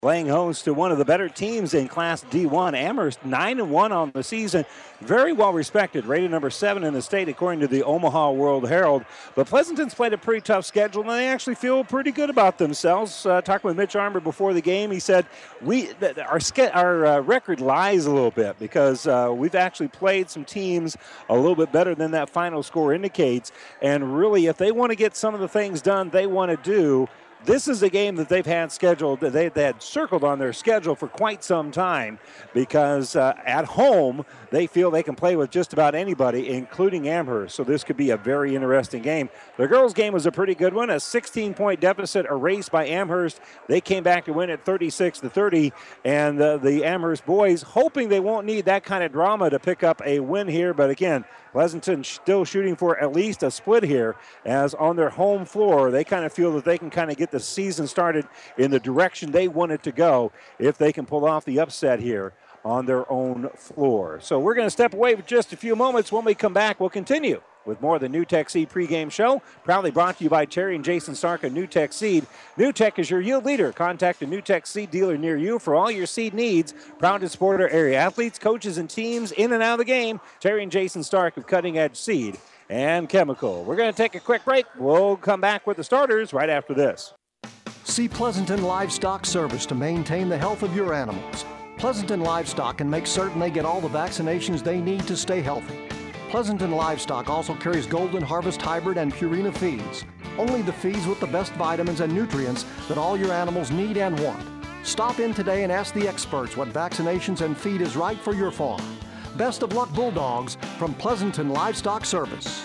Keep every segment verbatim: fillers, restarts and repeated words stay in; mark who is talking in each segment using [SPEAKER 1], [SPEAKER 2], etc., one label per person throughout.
[SPEAKER 1] playing host to one of the better teams in Class D one. Amherst nine and one on the season. Very well respected, rated number seven in the state according to the Omaha World Herald. But Pleasanton's played a pretty tough schedule, and they actually feel pretty good about themselves. Uh, talking with Mitch Armour before the game, he said, "We th- our, ske- our uh, record lies a little bit because uh, we've actually played some teams a little bit better than that final score indicates. And really, if they want to get some of the things done they want to do, this is a game that they've had scheduled, that they had circled on their schedule for quite some time because uh, at home they feel they can play with just about anybody, including Amherst. So this could be a very interesting game. The girls' game was a pretty good one, a sixteen-point deficit erased by Amherst. They came back to win at thirty-six to thirty, and uh, the Amherst boys hoping they won't need that kind of drama to pick up a win here. But again, Pleasanton still shooting for at least a split here, as on their home floor, they kind of feel that they can kind of get the season started in the direction they want it to go if they can pull off the upset here on their own floor. So we're going to step away for just a few moments. When we come back, we'll continue with more of the NewTek Seed pregame show, proudly brought to you by Terry and Jason Stark of NewTek Seed. NewTek is your yield leader. Contact a NewTek Seed dealer near you for all your seed needs. Proud to support our area athletes, coaches, and teams in and out of the game. Terry and Jason Stark of Cutting Edge Seed and Chemical. We're going to take a quick break. We'll come back with the starters right after this.
[SPEAKER 2] See Pleasanton Livestock Service to maintain the health of your animals. Pleasanton Livestock can make certain they get all the vaccinations they need to stay healthy. Pleasanton Livestock also carries Golden Harvest Hybrid and Purina feeds. Only the feeds with the best vitamins and nutrients that all your animals need and want. Stop in today and ask the experts what vaccinations and feed is right for your farm. Best of luck, Bulldogs, from Pleasanton Livestock Service.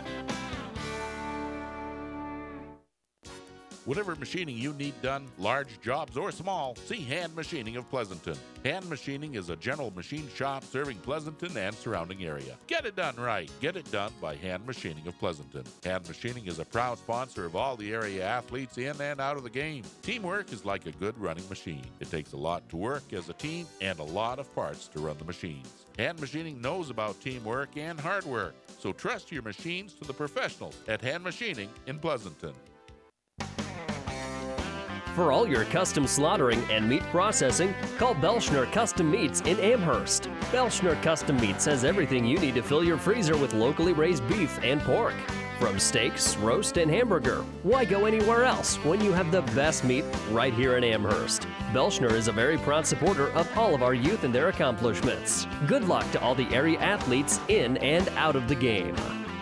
[SPEAKER 3] Whatever machining you need done, large jobs or small, see Hand Machining of Pleasanton. Hand Machining is a general machine shop serving Pleasanton and surrounding area. Get it done right. Get it done by Hand Machining of Pleasanton. Hand Machining is a proud sponsor of all the area athletes in and out of the game. Teamwork is like a good running machine. It takes a lot to work as a team and a lot of parts to run the machines. Hand Machining knows about teamwork and hard work, so trust your machines to the professionals at Hand Machining in Pleasanton.
[SPEAKER 4] For all your custom slaughtering and meat processing, call Belschner Custom Meats in Amherst. Belschner Custom Meats has everything you need to fill your freezer with locally raised beef and pork. From steaks, roast, and hamburger, why go anywhere else when you have the best meat right here in Amherst? Belschner is a very proud supporter of all of our youth and their accomplishments. Good luck to all the area athletes in and out of the game.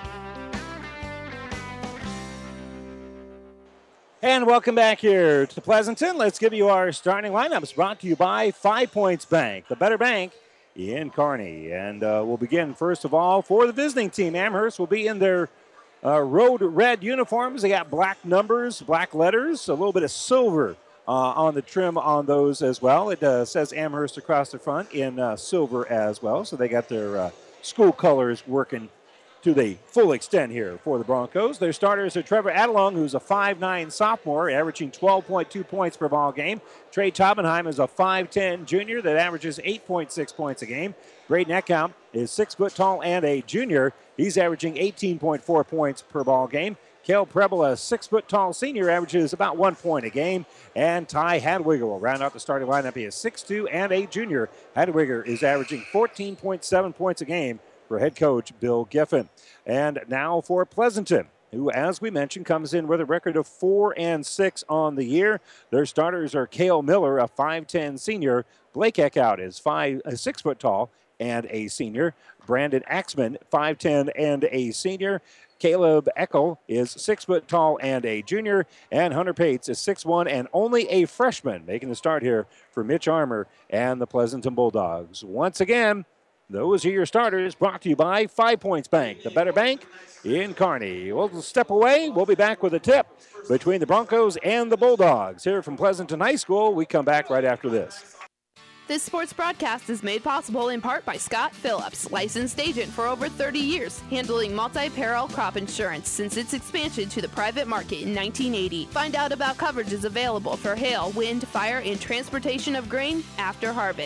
[SPEAKER 1] And welcome back here to Pleasanton. Let's give you our starting lineups, brought to you by Five Points Bank, the better bank in Kearney. And uh, we'll begin, first of all, for the visiting team. Amherst will be in their uh, road red uniforms. They got black numbers, black letters, a little bit of silver uh, on the trim on those as well. It uh, says Amherst across the front in uh, silver as well. So they got their uh, school colors working to the full extent here for the Broncos. Their starters are Trevor Adelung, who's a five nine sophomore, averaging twelve point two points per ball game. Trey Taubenheim is a five ten junior that averages eight point six points a game. Braden Eckhout is six foot tall and a junior. He's averaging eighteen point four points per ball game. Cale Preble, a six foot tall senior, averages about one point a game. And Ty Hadwiger will round out the starting lineup. He is six two and a junior. Hadwiger is averaging fourteen point seven points a game for head coach Bill Giffen. And now for Pleasanton, who, as we mentioned, comes in with a record of four and six on the year. Their starters are Cale Miller, a five ten senior. Blake Eckhout is five, uh, six foot tall and a senior. Brandon Axman, five ten and a senior. Caleb Eckel is six foot tall and a junior. And Hunter Pates is six one and only a freshman, making the start here for Mitch Armour and the Pleasanton Bulldogs. Once again, those are your starters, brought to you by Five Points Bank, the better bank in Kearney. We'll step away. We'll be back with a tip between the Broncos and the Bulldogs. Here from Pleasanton High School, we come back right after this.
[SPEAKER 5] This sports broadcast is made possible in part by Scott Phillips, licensed agent for over thirty years, handling multi-peril crop insurance since its expansion to the private market in nineteen eighty. Find out about coverages available for hail, wind, fire, and transportation of grain after harvest.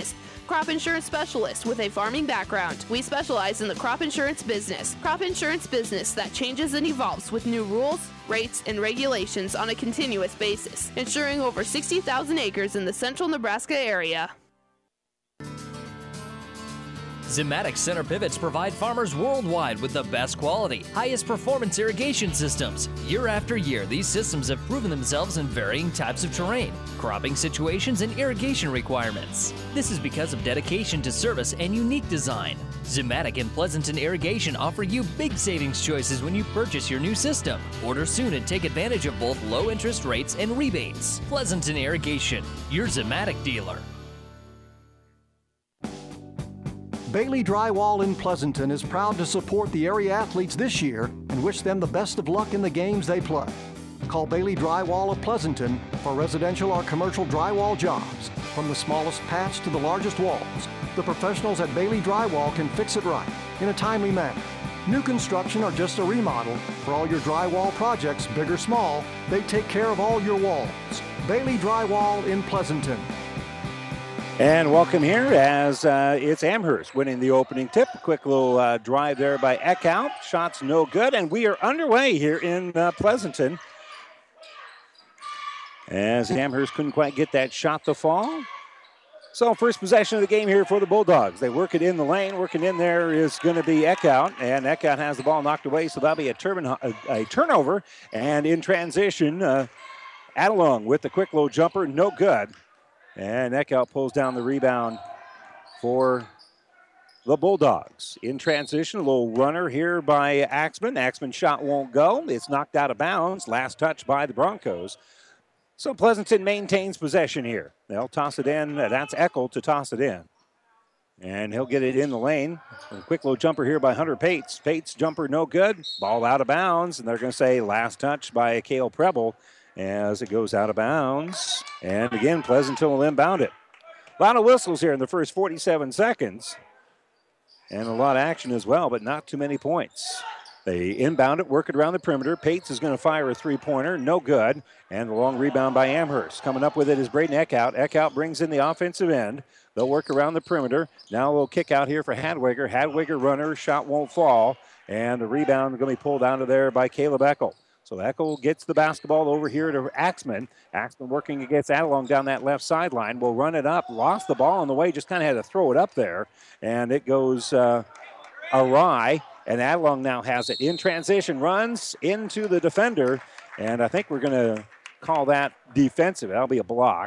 [SPEAKER 5] Crop insurance specialist with a farming background. We specialize in the crop insurance business. Crop insurance business that changes and evolves with new rules, rates, and regulations on a continuous basis, insuring over sixty thousand acres in the central Nebraska area.
[SPEAKER 4] Zimmatic center pivots provide farmers worldwide with the best quality, highest performance irrigation systems. Year after year, these systems have proven themselves in varying types of terrain, cropping situations, and irrigation requirements. This is because of dedication to service and unique design. Zimmatic and Pleasanton Irrigation offer you big savings choices when you purchase your new system. Order soon and take advantage of both low interest rates and rebates. Pleasanton Irrigation, your Zimmatic dealer.
[SPEAKER 2] Bailey Drywall in Pleasanton is proud to support the area athletes this year and wish them the best of luck in the games they play. Call Bailey Drywall of Pleasanton for residential or commercial drywall jobs. From the smallest patch to the largest walls, the professionals at Bailey Drywall can fix it right in a timely manner. New construction or just a remodel, for all your drywall projects, big or small, they take care of all your walls. Bailey Drywall in Pleasanton.
[SPEAKER 1] And welcome here as uh, it's Amherst winning the opening tip. A quick little uh, drive there by Eckhout. Shots no good, and we are underway here in uh, Pleasanton. As Amherst couldn't quite get that shot to fall. So first possession of the game here for the Bulldogs. They work it in the lane. Working in there is going to be Eckhout, and Eckhout has the ball knocked away, so that'll be a, turn- a, a turnover. And in transition, uh, Adelung with the quick low jumper, no good. And Eckhout pulls down the rebound for the Bulldogs. In transition, a little runner here by Axman. Axman shot won't go. It's knocked out of bounds. Last touch by the Broncos. So Pleasanton maintains possession here. They'll toss it in. That's Eckel to toss it in. And he'll get it in the lane. A quick low jumper here by Hunter Pates. Pates jumper no good. Ball out of bounds. And they're going to say last touch by Cale Preble as it goes out of bounds. And again, Pleasanton will inbound it. A lot of whistles here in the first forty-seven seconds. And a lot of action as well, but not too many points. They inbound it, work it around the perimeter. Pates is going to fire a three-pointer, no good. And the long rebound by Amherst. Coming up with it is Braden Eckhout. Eckhout brings in the offensive end. They'll work around the perimeter. Now a little kick out here for Hadwiger. Hadwiger runner, shot won't fall. And the rebound is going to be pulled out of there by Caleb Eckel. So Eckel gets the basketball over here to Axman. Axman working against Adelung down that left sideline. Will run it up. Lost the ball on the way. Just kind of had to throw it up there. And it goes uh, awry. And Adelung now has it in transition. Runs into the defender. And I think we're going to call that defensive. That'll be a block.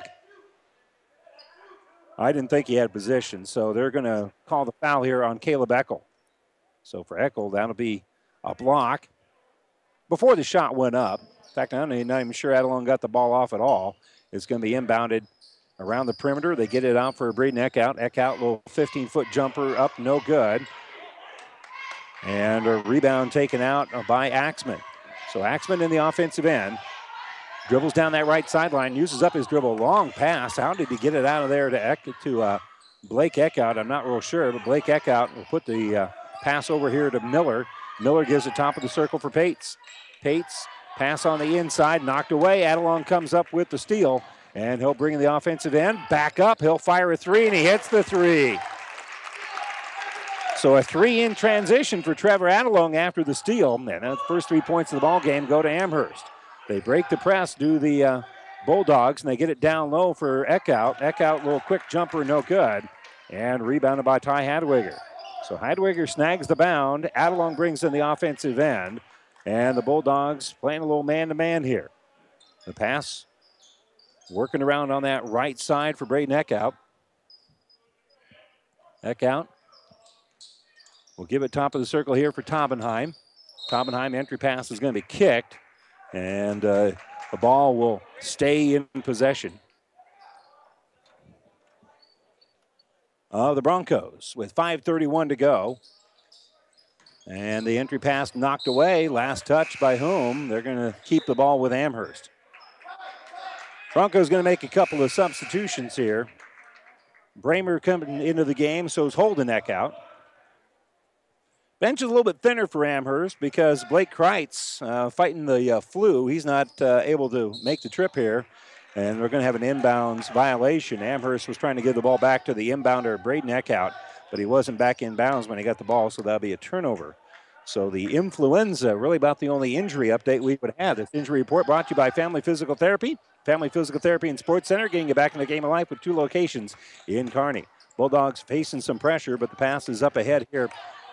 [SPEAKER 1] I didn't think he had position. So they're going to call the foul here on Caleb Eckel. So for Eckel, that'll be a block. Before the shot went up, in fact, I'm not even sure Adelung got the ball off at all. It's going to be inbounded around the perimeter. They get it out for Braden Eckhout. Eckhout, little fifteen-foot jumper up, no good. And a rebound taken out by Axman. So Axman in the offensive end. Dribbles down that right sideline, uses up his dribble. Long pass. How did he get it out of there to, Eck, to uh, Blake Eckhout? I'm not real sure, but Blake Eckhout will put the uh, pass over here to Miller. Miller gives it top of the circle for Pates. Pates, pass on the inside, knocked away. Adelung comes up with the steal, and he'll bring in the offensive end. Back up, he'll fire a three, and he hits the three. So a three in transition for Trevor Adelung after the steal. And the first three points of the ball game go to Amherst. They break the press, do the uh, Bulldogs, and they get it down low for Eckhout. Eckhout, little quick jumper, no good. And rebounded by Ty Hadwiger. So Hadwiger snags the bound. Adelung brings in the offensive end. And the Bulldogs playing a little man-to-man here. The pass working around on that right side for Braden Eckhout. Eckhout will give it top of the circle here for Taubenheim. Taubenheim entry pass is going to be kicked. And uh, the ball will stay in possession of the Broncos with five thirty-one to go. And the entry pass knocked away. Last touch by whom? They're going to keep the ball with Amherst. Broncos going to make a couple of substitutions here. Bramer coming into the game, so is Holden Eckhout. Bench is a little bit thinner for Amherst because Blake Kreitz uh, fighting the uh, flu. He's not uh, able to make the trip here. And we're going to have an inbounds violation. Amherst was trying to give the ball back to the inbounder, Braden Eckhout, but he wasn't back in bounds when he got the ball, so that'll be a turnover. So the influenza, really about the only injury update we would have. This injury report brought to you by Family Physical Therapy. Family Physical Therapy and Sports Center, getting you back in the game of life with two locations in Kearney. Bulldogs facing some pressure, but the pass is up ahead here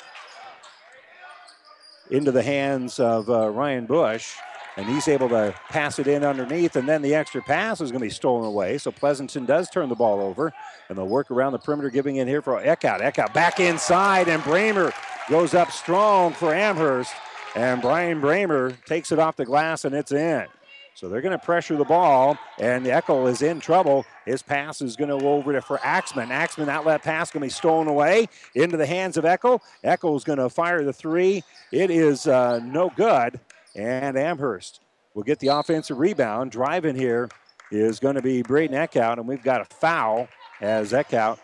[SPEAKER 1] into the hands of uh, Ryan Bush. And he's able to pass it in underneath, and then the extra pass is going to be stolen away. So Pleasanton does turn the ball over, and they'll work around the perimeter, giving it here for Eckhout. Eckhout back inside, and Bramer goes up strong for Amherst. And Brian Bramer takes it off the glass, and it's in. So they're going to pressure the ball, and Eckel is in trouble. His pass is going to go over to for Axman. Axman, outlet pass going to be stolen away into the hands of Eckel. Eckel is going to fire the three. It is uh, no good. And Amherst will get the offensive rebound. Driving here is going to be Braden Eckhout, and we've got a foul as Eckhout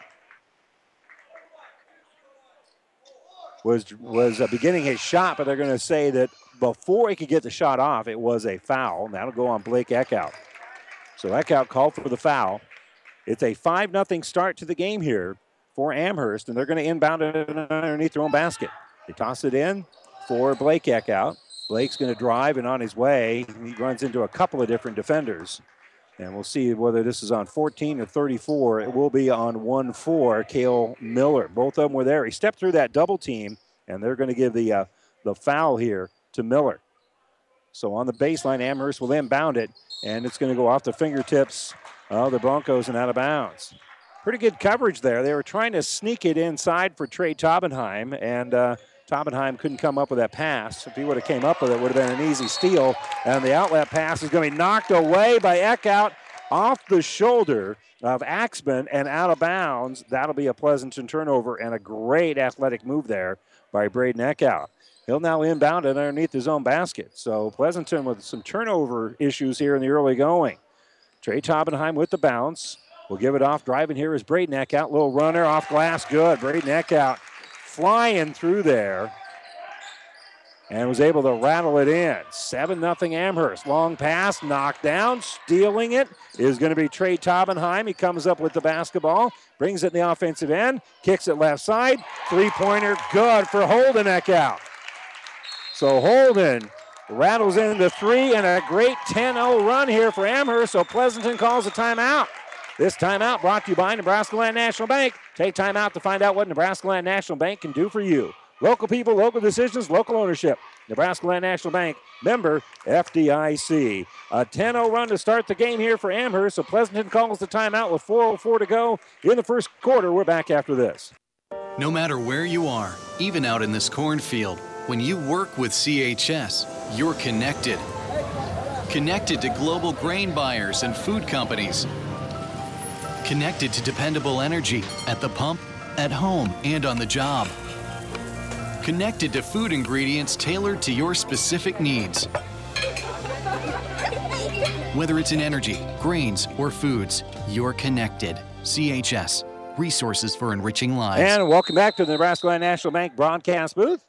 [SPEAKER 1] was, was uh, beginning his shot, but they're going to say that before he could get the shot off, it was a foul. And that'll go on Blake Eckhout. So Eckhout called for the foul. It's a five nothing start to the game here for Amherst, and they're going to inbound it underneath their own basket. They toss it in for Blake Eckhout. Blake's going to drive, and on his way, he runs into a couple of different defenders. And we'll see whether this is on fourteen or thirty-four. It will be on one four, Cale Miller. Both of them were there. He stepped through that double team, and they're going to give the uh, the foul here to Miller. So on the baseline, Amherst will inbound it, and it's going to go off the fingertips of the Broncos and out of bounds. Pretty good coverage there. They were trying to sneak it inside for Trey Taubenheim, and uh, Taubenheim couldn't come up with that pass. If he would have came up with it, it would have been an easy steal. And the outlet pass is going to be knocked away by Eckhout off the shoulder of Axman and out of bounds. That'll be a Pleasanton turnover and a great athletic move there by Braden Eckhout. He'll now inbound it underneath his own basket. So Pleasanton with some turnover issues here in the early going. Trey Taubenheim with the bounce. We'll give it off. Driving here is Braden Eckhout. Little runner off glass. Good. Braden Eckhout flying through there and was able to rattle it in. seven nothing Amherst. Long pass, knocked down. Stealing it is going to be Trey Taubenheim. He comes up with the basketball, brings it in the offensive end, kicks it left side. Three-pointer, good for Holden Eckhout. So Holden rattles into three, and a great ten oh run here for Amherst. So Pleasanton calls a timeout. This timeout brought to you by Nebraska Land National Bank. Take time out to find out what Nebraska Land National Bank can do for you. Local people, local decisions, local ownership. Nebraska Land National Bank, member F D I C. A ten oh run to start the game here for Amherst. So Pleasanton calls the timeout with four oh four to go in the first quarter. We're back after this.
[SPEAKER 6] No matter where you are, even out in this cornfield, when you work with C H S, you're connected. Connected to global grain buyers and food companies. Connected to dependable energy at the pump, at home, and on the job. Connected to food ingredients tailored to your specific needs. Whether it's in energy, grains, or foods, you're connected. C H S, resources for enriching lives.
[SPEAKER 1] And welcome back to the Nebraska Land National Bank broadcast booth.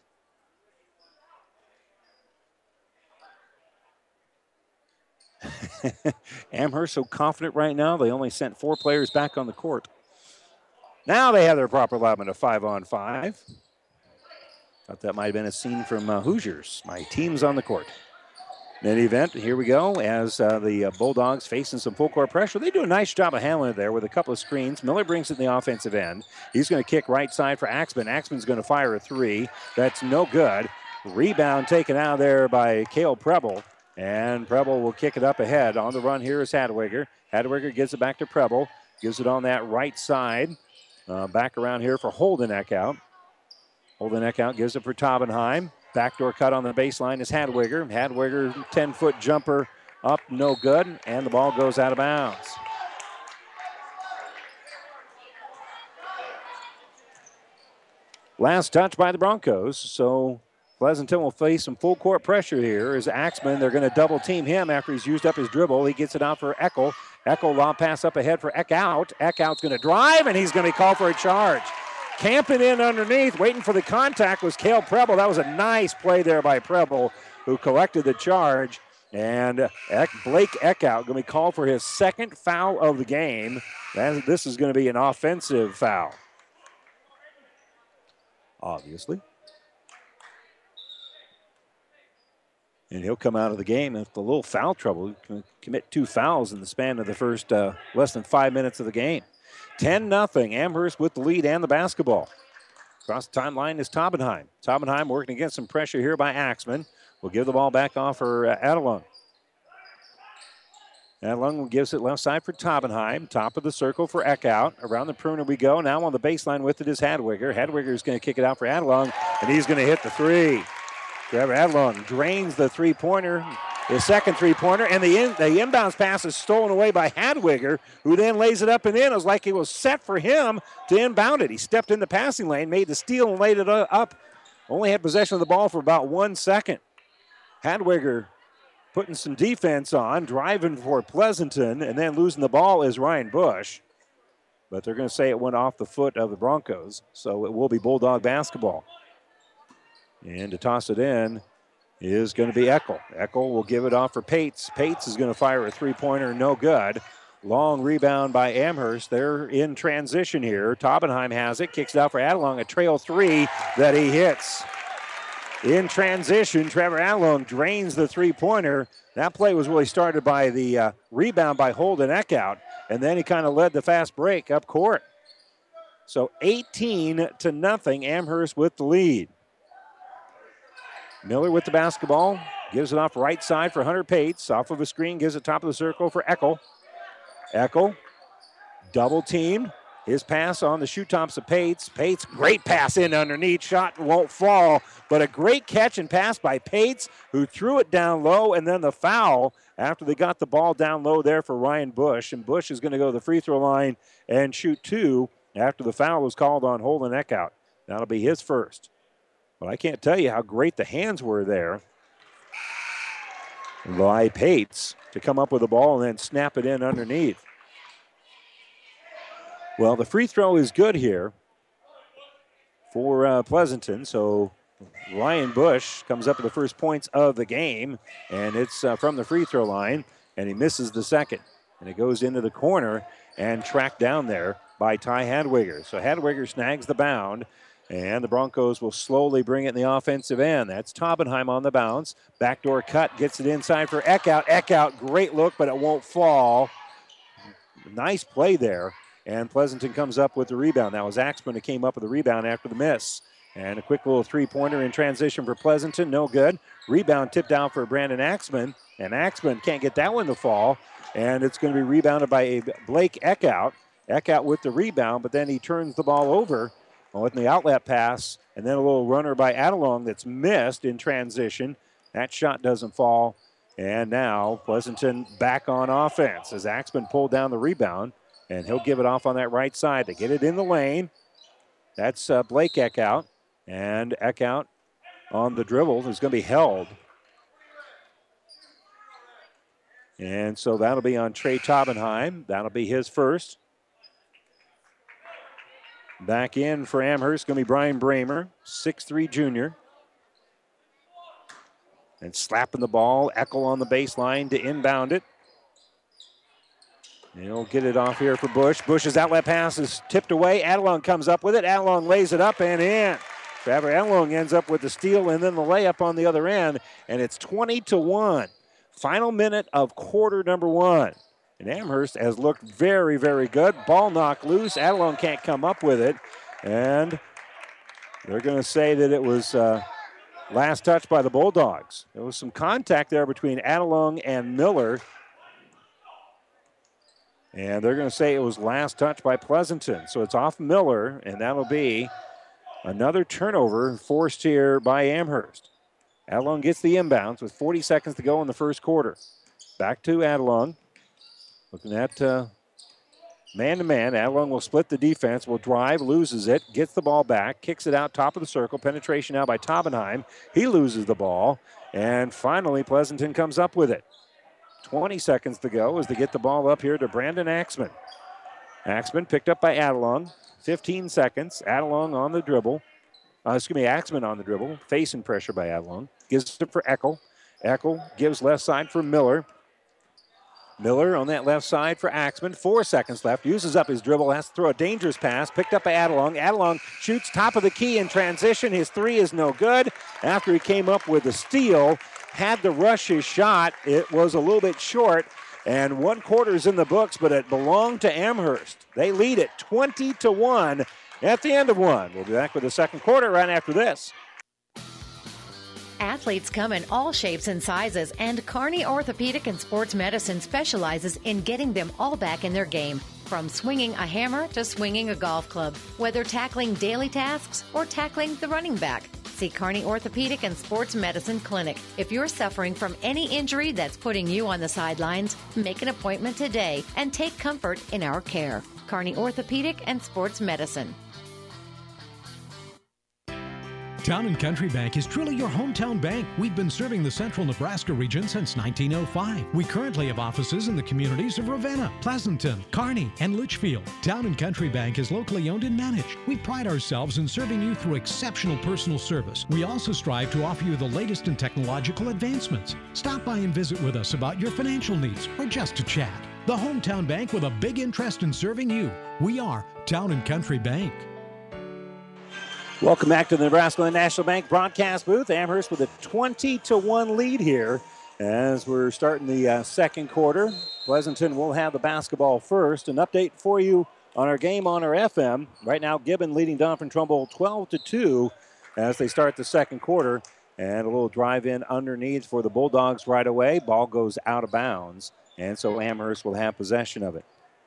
[SPEAKER 1] Amherst so confident right now, they only sent four players back on the court. Now they have their proper allotment of five on five. Thought that might have been a scene from uh, Hoosiers. My team's on the court. In any event, here we go as uh, the uh, Bulldogs facing some full court pressure. They do a nice job of handling it there with a couple of screens. Miller brings it in the offensive end. He's going to kick right side for Axman. Axman's going to fire a three. That's no good. Rebound taken out there by Cale Preble. And Preble will kick it up ahead. On the run here is Hadwiger. Hadwiger gives it back to Preble. Gives it on that right side. Uh, back around here for Holden Eckhout. Holden Eckhout gives it for Taubenheim. Backdoor cut on the baseline is Hadwiger. Hadwiger, ten-foot jumper up, no good. And the ball goes out of bounds. Last touch by the Broncos. So Pleasanton will face some full court pressure here as Axman. They're going to double team him after he's used up his dribble. He gets it out for Eckel. Eckel lob pass up ahead for Eckhout. Eckhout's going to drive, and he's going to be called for a charge. Camping in underneath, waiting for the contact was Cale Preble. That was a nice play there by Preble, who collected the charge. And Eck, Blake Eckhout going to be called for his second foul of the game. That, this is going to be an offensive foul, obviously. And he'll come out of the game with a little foul trouble. He can commit two fouls in the span of the first uh, less than five minutes of the game. ten nothing. Amherst with the lead and the basketball. Across the timeline is Taubenheim. Taubenheim working against some pressure here by Axman. Will give the ball back off for uh, Adelung. Adelung gives it left side for Taubenheim. Top of the circle for Eckhout. Around the perimeter we go. Now on the baseline with it is Hadwiger. Hadwiger is going to kick it out for Adelung, and he's going to hit the three. Trevor Adelung drains the three-pointer, his second three-pointer, and the, in, the inbounds pass is stolen away by Hadwiger, who then lays it up and in. It was like it was set for him to inbound it. He stepped in the passing lane, made the steal, and laid it up. Only had possession of the ball for about one second. Hadwiger putting some defense on, driving for Pleasanton, and then losing the ball is Ryan Bush. But they're going to say it went off the foot of the Broncos, so it will be Bulldog basketball. And to toss it in is going to be Eckel. Eckel will give it off for Pates. Pates is going to fire a three-pointer, no good. Long rebound by Amherst. They're in transition here. Taubenheim has it, kicks it out for Adelung, a trail three that he hits. In transition, Trevor Adelung drains the three-pointer. That play was really started by the uh, rebound by Holden Eckhout, and then he kind of led the fast break up court. So eighteen to nothing, Amherst with the lead. Miller with the basketball, gives it off right side for Hunter Pates. Off of a screen, gives it top of the circle for Eckel. Eckel, double teamed. His pass on the shoe tops of Pates. Pates, great pass in underneath. Shot won't fall, but a great catch and pass by Pates, who threw it down low, and then the foul after they got the ball down low there for Ryan Bush. And Bush is going to go to the free throw line and shoot two after the foul was called on Holden Eckhout. That'll be his first. But I can't tell you how great the hands were there by Pates to come up with the ball and then snap it in underneath. Well, the free throw is good here for uh, Pleasanton. So Ryan Bush comes up with the first points of the game, and it's uh, from the free throw line, and he misses the second. And it goes into the corner and tracked down there by Ty Hadwiger. So Hadwiger snags the bound, and the Broncos will slowly bring it in the offensive end. That's Taubenheim on the bounce. Backdoor cut, gets it inside for Eckhout. Eckhout, great look, but it won't fall. Nice play there. And Pleasanton comes up with the rebound. That was Axman who came up with the rebound after the miss. And a quick little three-pointer in transition for Pleasanton. No good. Rebound tipped out for Brandon Axman. And Axman can't get that one to fall. And it's going to be rebounded by Blake Eckhout. Eckhout with the rebound, but then he turns the ball over with the outlet pass. And then a little runner by Adelung that's missed in transition. That shot doesn't fall. And now Pleasanton back on offense as Axman pulled down the rebound. And he'll give it off on that right side to get it in the lane. That's uh, Blake Eckhout. And Eckhout on the dribble is going to be held. And so that'll be on Trey Taubenheim. That'll be his first. Back in for Amherst, going to be Brian Bramer, six three junior. And slapping the ball. Eckel on the baseline to inbound it. And he'll get it off here for Bush. Bush's outlet pass is tipped away. Adelung comes up with it. Adelung lays it up and in. Trevor Adelung ends up with the steal and then the layup on the other end. And it's twenty to one. Final minute of quarter number one. And Amherst has looked very, very good. Ball knocked loose. Adelung can't come up with it. And they're going to say that it was uh, last touch by the Bulldogs. There was some contact there between Adelung and Miller. And they're going to say it was last touch by Pleasanton. So it's off Miller, and that'll be another turnover forced here by Amherst. Adelung gets the inbounds with forty seconds to go in the first quarter. Back to Adelung. Looking at uh, man-to-man. Adelung will split the defense, will drive, loses it, gets the ball back, kicks it out top of the circle. Penetration now by Taubenheim. He loses the ball. And finally, Pleasanton comes up with it. twenty seconds to go as they get the ball up here to Brandon Axman. Axman picked up by Adelung. fifteen seconds. Adelung on the dribble. Uh, excuse me, Axman on the dribble. Facing pressure by Adelung. Gives it for Eckel. Eckel gives left side for Miller. Miller on that left side for Axman. Four seconds left. Uses up his dribble. Has to throw a dangerous pass. Picked up by Adelung. Adelung shoots top of the key in transition. His three is no good. After he came up with a steal, had to rush his shot. It was a little bit short. And one quarter is in the books, but it belonged to Amherst. They lead it twenty to one at the end of one. We'll be back with the second quarter right after this.
[SPEAKER 7] Athletes come in all shapes and sizes, and Kearney Orthopedic and Sports Medicine specializes in getting them all back in their game. From swinging a hammer to swinging a golf club, whether tackling daily tasks or tackling the running back. See Kearney Orthopedic and Sports Medicine Clinic. If you're suffering from any injury that's putting you on the sidelines, make an appointment today and take comfort in our care. Kearney Orthopedic and Sports Medicine.
[SPEAKER 8] Town and Country Bank is truly your hometown bank. We've been serving the central Nebraska region since nineteen oh five. We currently have offices in the communities of Ravenna, Pleasanton, Kearney, and Litchfield. Town and Country Bank is locally owned and managed. We pride ourselves in serving you through exceptional personal service. We also strive to offer you the latest in technological advancements. Stop by and visit with us about your financial needs or just to chat. The hometown bank with a big interest in serving you. We are Town and Country Bank.
[SPEAKER 1] Welcome back to the Nebraska National Bank broadcast booth. Amherst with a twenty to one lead here as we're starting the uh, second quarter. Pleasanton will have the basketball first. An update for you on our game on our F M. Right now, Gibbon leading Doniphan-Trumbull twelve to two as they start the second quarter. And a little drive in underneath for the Bulldogs right away. Ball goes out of bounds. And so Amherst will have possession of it.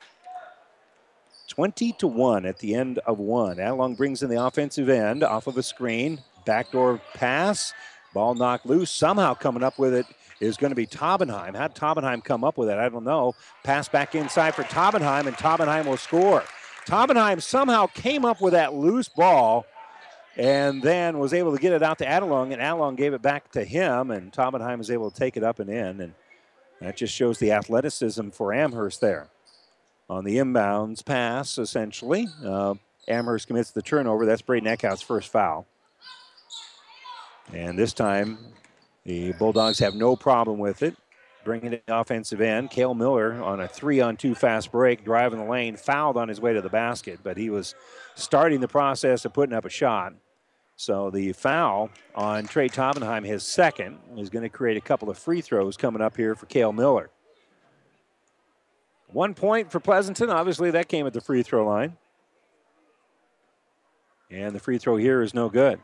[SPEAKER 1] twenty to one at the end of one. Adelung brings in the offensive end off of a screen. Backdoor pass. Ball knocked loose. Somehow coming up with it is going to be Taubenheim. How'd Taubenheim come up with it? I don't know. Pass back inside for Taubenheim, and Taubenheim will score. Taubenheim somehow came up with that loose ball and then was able to get it out to Adelung, and Adelung gave it back to him, and Taubenheim was able to take it up and in. And that just shows the athleticism for Amherst there. On the inbounds pass, essentially, uh, Amherst commits the turnover. That's Braden Eckhout's first foul. And this time, the Bulldogs have no problem with it. Bringing it to the offensive end. Cale Miller on a three-on-two fast break, driving the lane, fouled on his way to the basket, but he was starting the process of putting up a shot. So the foul on Trey Taubenheim, his second, is going to create a couple of free throws coming up here for Cale Miller. One point for Pleasanton. Obviously, that came at the free throw line. And the free throw here is no good.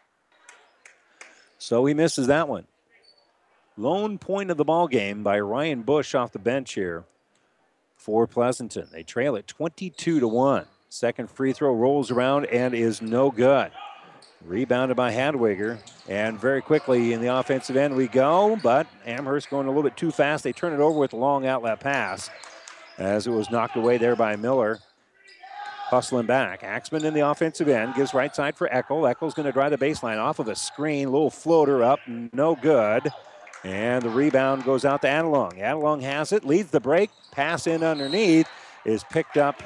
[SPEAKER 1] So he misses that one. Lone point of the ball game by Ryan Bush off the bench here for Pleasanton. They trail it twenty-two to one. Second free throw rolls around and is no good. Rebounded by Hadwiger. And very quickly in the offensive end we go, but Amherst going a little bit too fast. They turn it over with a long outlet pass, as it was knocked away there by Miller. Hustling back. Axman in the offensive end. Gives right side for Eckel. Eckel's going to drive the baseline off of a screen. Little floater up. No good. And the rebound goes out to Adelung. Adelung has it. Leads the break. Pass in underneath is picked up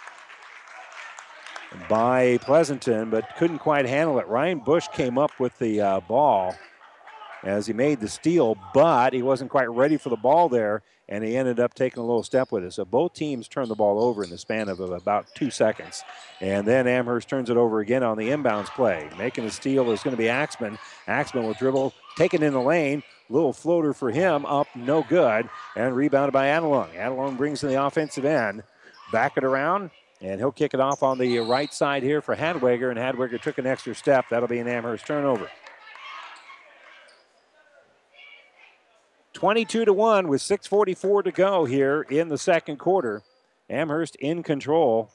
[SPEAKER 1] by Pleasanton, but couldn't quite handle it. Ryan Bush came up with the uh, ball as he made the steal, but he wasn't quite ready for the ball there, and he ended up taking a little step with it. So both teams turned the ball over in the span of about two seconds. And then Amherst turns it over again on the inbounds play. Making the steal is going to be Axman. Axman will dribble, take it in the lane. Little floater for him, up, no good, and rebounded by Adelung. Adelung brings in the offensive end. Back it around, and he'll kick it off on the right side here for Hadwiger, and Hadwiger took an extra step. That'll be an Amherst turnover. twenty-two to one with six forty-four to go here in the second quarter. Amherst in control.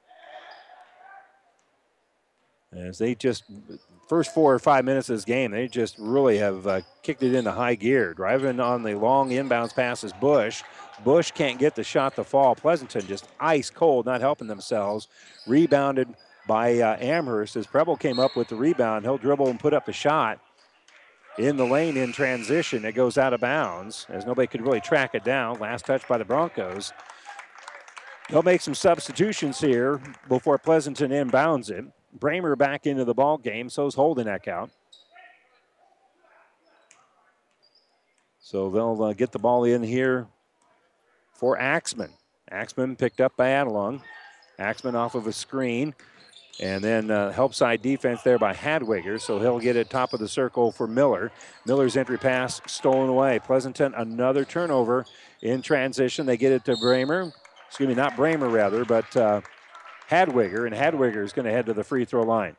[SPEAKER 1] As they just, first four or five minutes of this game, they just really have uh, kicked it into high gear. Driving on the long inbounds pass is Bush. Bush can't get the shot to fall. Pleasanton just ice cold, not helping themselves. Rebounded by uh, Amherst as Preble came up with the rebound. He'll dribble and put up a shot in the lane in transition. It goes out of bounds as nobody could really track it down. Last touch by the Broncos. They'll make some substitutions here before Pleasanton inbounds it. Bramer back into the ball game, so is Holden Eckhout. So they'll uh, get the ball in here for Axman. Axman picked up by Adelung. Axman off of a screen. And then uh, help side defense there by Hadwiger. So he'll get it top of the circle for Miller. Miller's entry pass stolen away. Pleasanton, another turnover in transition. They get it to Bramer. Excuse me, not Bramer rather, but uh, Hadwiger. And Hadwiger is going to head to the free throw line.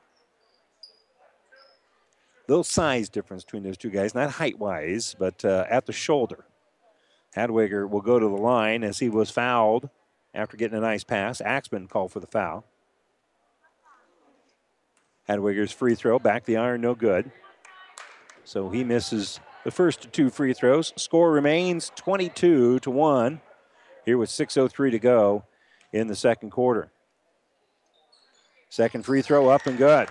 [SPEAKER 1] Little size difference between those two guys, not height-wise, but uh, at the shoulder. Hadwiger will go to the line as he was fouled after getting a nice pass. Axman called for the foul. Hadwiger's free throw, back the iron, no good. So he misses the first two free throws. Score remains twenty-two to one here with six oh three to go in the second quarter. Second free throw up and good.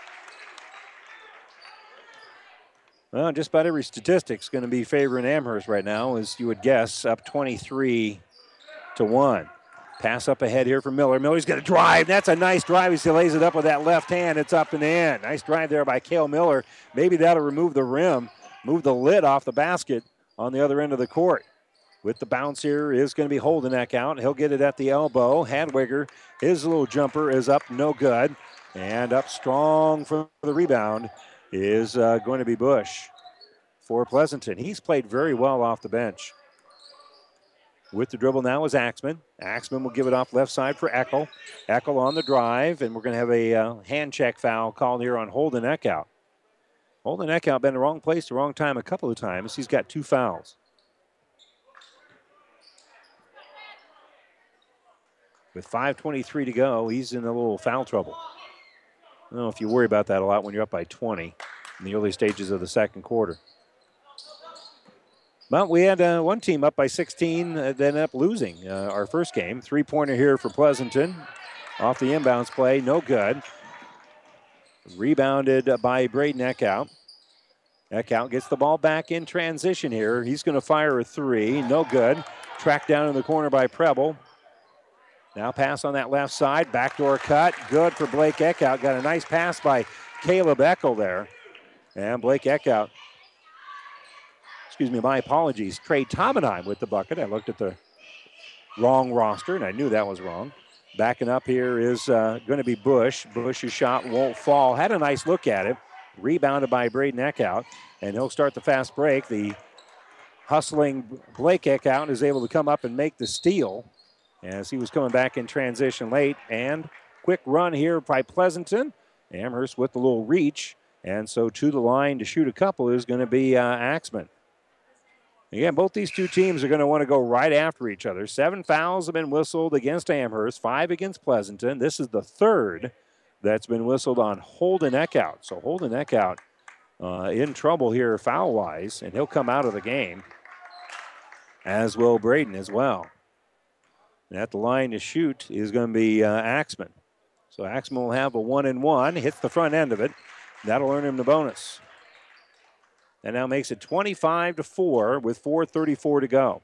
[SPEAKER 1] Well, just about every statistic's going to be favoring Amherst right now, as you would guess, up twenty-three to one. Pass up ahead here for Miller. Miller's going to drive. That's a nice drive as he lays it up with that left hand. It's up and in. Nice drive there by Cale Miller. Maybe that'll remove the rim, move the lid off the basket on the other end of the court. With the bounce here is going to be Holdeneck out. He'll get it at the elbow. Hadwiger, his little jumper is up, no good. And up strong for the rebound is uh, going to be Bush for Pleasanton. He's played very well off the bench. With the dribble now is Axman. Axman will give it off left side for Eckel. Eckel on the drive, and we're going to have a uh, hand check foul called here on Holden Eckout. Holden Eckout been in the wrong place, the wrong time a couple of times. He's got two fouls. With five twenty-three to go, he's in a little foul trouble. I don't know if you worry about that a lot when you're up by twenty in the early stages of the second quarter. Well, we had uh, one team up by sixteen uh, that ended up losing uh, our first game. Three-pointer here for Pleasanton. Off the inbounds play, no good. Rebounded by Braden Eckout. Eckout gets the ball back in transition here. He's going to fire a three, no good. Tracked down in the corner by Preble. Now pass on that left side, backdoor cut. Good for Blake Eckout. Got a nice pass by Caleb Eckel there. And Blake Eckout. Excuse me, my apologies. Trey Tomenheim with the bucket. I looked at the wrong roster, and I knew that was wrong. Backing up here is uh, going to be Bush. Bush's shot won't fall. Had a nice look at it. Rebounded by Braden Eckout, and he'll start the fast break. The hustling Blake Eckout is able to come up and make the steal as he was coming back in transition late. And quick run here by Pleasanton. Amherst with the little reach, and so to the line to shoot a couple is going to be uh, Axman. Again, both these two teams are going to want to go right after each other. Seven fouls have been whistled against Amherst, five against Pleasanton. This is the third that's been whistled on Holden Eckout. So Holden Eckout uh, in trouble here foul-wise, and he'll come out of the game, as will Braden as well. And at the line to shoot is going to be uh, Axman. So Axman will have a one and one, hits the front end of it. That'll earn him the bonus. That now makes it twenty-five to four with four thirty-four to go.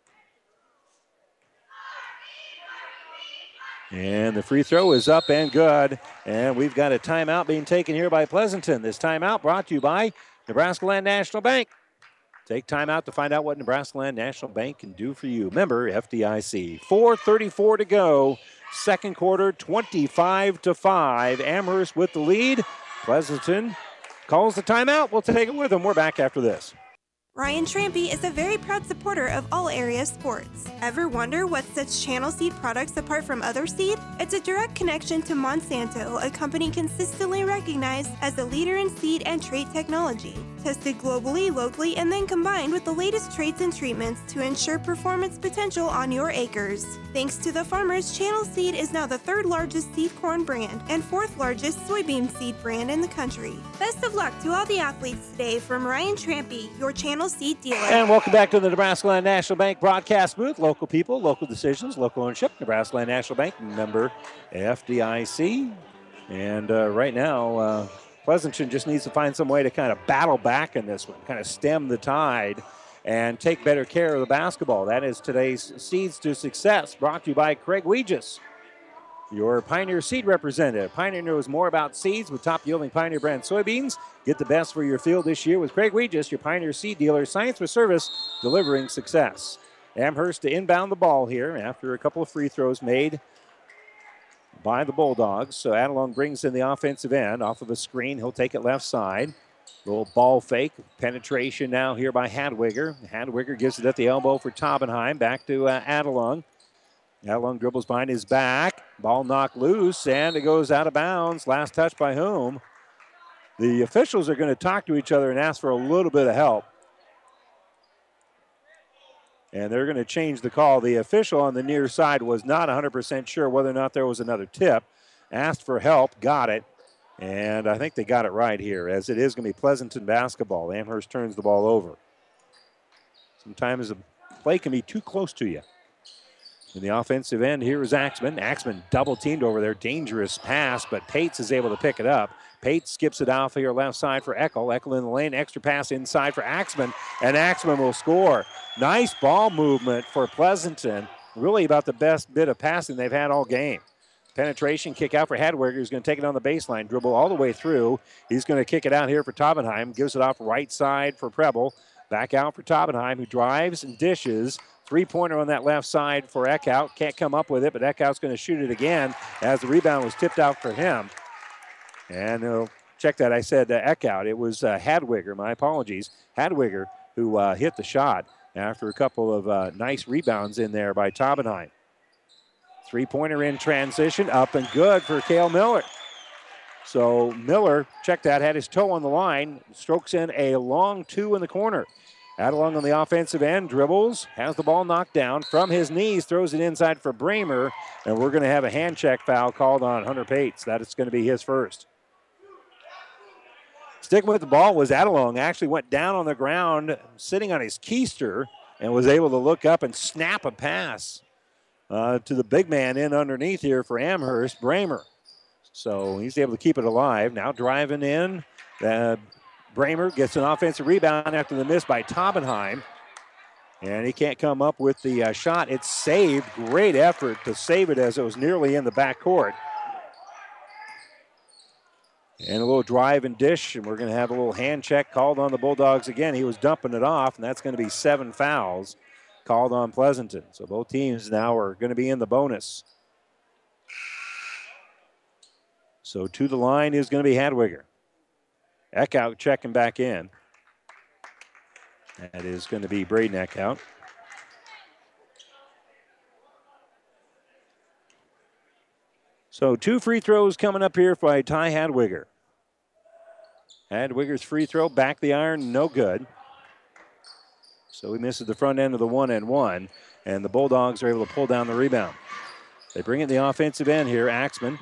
[SPEAKER 1] And the free throw is up and good. And we've got a timeout being taken here by Pleasanton. This timeout brought to you by Nebraska Land National Bank. Take time out to find out what Nebraska Land National Bank can do for you. Member F D I C. four thirty-four to go. Second quarter, twenty-five to five. Amherst with the lead. Pleasanton calls the timeout. We'll take it with them. We're back after this.
[SPEAKER 9] Ryan Trampy is a very proud supporter of all area sports. Ever wonder what sets Channel Seed products apart from other seed? It's a direct connection to Monsanto, a company consistently recognized as a leader in seed and trait technology. Tested globally, locally, and then combined with the latest traits and treatments to ensure performance potential on your acres. Thanks to the farmers, Channel Seed is now the third largest seed corn brand and fourth largest soybean seed brand in the country. Best of luck to all the athletes today from Ryan Trampy, your Channel Seed dealer.
[SPEAKER 1] And welcome back to the Nebraska Land National Bank broadcast booth. Local people, local decisions, local ownership. Nebraska Land National Bank, member F D I C. And uh, right now, uh, Pleasanton just needs to find some way to kind of battle back in this one, kind of stem the tide and take better care of the basketball. That is today's Seeds to Success, brought to you by Craig Weegis. your Pioneer Seed representative. Pioneer knows more about seeds with top-yielding Pioneer brand soybeans. Get the best for your field this year with Craig Regis, your Pioneer Seed dealer. Science with service, delivering success. Amherst to inbound the ball here after a couple of free throws made by the Bulldogs. So Adelung brings in the offensive end off of a screen. He'll take it left side. Little ball fake. Penetration now here by Hadwiger. Hadwiger gives it at the elbow for Taubenheim. Back to uh, Adelung. Adelung dribbles behind his back. Ball knocked loose, and it goes out of bounds. Last touch by whom? The officials are going to talk to each other and ask for a little bit of help. And they're going to change the call. The official on the near side was not one hundred percent sure whether or not there was another tip. Asked for help, got it. And I think they got it right here, as it is going to be Pleasanton basketball. Amherst turns the ball over. Sometimes a play can be too close to you. In the offensive end, here is Axman. Axman double teamed over there. Dangerous pass, but Pates is able to pick it up. Pates skips it off here left side for Eckel. Eckel in the lane. Extra pass inside for Axman, and Axman will score. Nice ball movement for Pleasanton. Really about the best bit of passing they've had all game. Penetration kick out for Hadwiger. He's going to take it on the baseline. Dribble all the way through. He's going to kick it out here for Taubenheim. Gives it off right side for Preble. Back out for Taubenheim, who drives and dishes. Three-pointer on that left side for Eckhout. Can't come up with it, but Eckhout's going to shoot it again as the rebound was tipped out for him. And uh, check that. I said uh, Eckhout. It was uh, Hadwiger. My apologies. Hadwiger who uh, hit the shot after a couple of uh, nice rebounds in there by Taubenheim. Three-pointer in transition. Up and good for Cale Miller. So Miller, check that, had his toe on the line. Strokes in a long two in the corner. Adelung on the offensive end, dribbles, has the ball knocked down from his knees, throws it inside for Bramer, and we're going to have a hand check foul called on Hunter Pates. That is going to be his first. Sticking with the ball was Adelung. Actually went down on the ground, sitting on his keister, and was able to look up and snap a pass uh, to the big man in underneath here for Amherst, Bramer. So he's able to keep it alive. Now driving in. Uh, Bramer gets an offensive rebound after the miss by Taubenheim. And he can't come up with the uh, shot. It's saved. Great effort to save it as it was nearly in the backcourt. And a little drive and dish, and we're going to have a little hand check called on the Bulldogs again. He was dumping it off, and that's going to be seven fouls called on Pleasanton. So both teams now are going to be in the bonus. So to the line is going to be Hadwiger. Eckhout checking back in. That is going to be Braden Eckhout. So two free throws coming up here by Ty Hadwiger. Hadwiger's free throw, back the iron, no good. So he misses the front end of the one and one, and the Bulldogs are able to pull down the rebound. They bring it the offensive end here, Axman.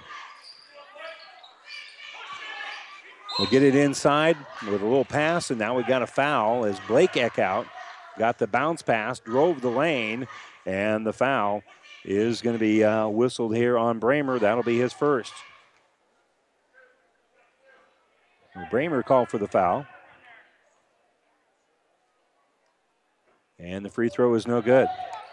[SPEAKER 1] We'll get it inside with a little pass, and now we've got a foul as Blake Eckhout got the bounce pass, drove the lane, and the foul is going to be uh, whistled here on Bramer. That'll be his first. Well, Bramer called for the foul. And the free throw is no good.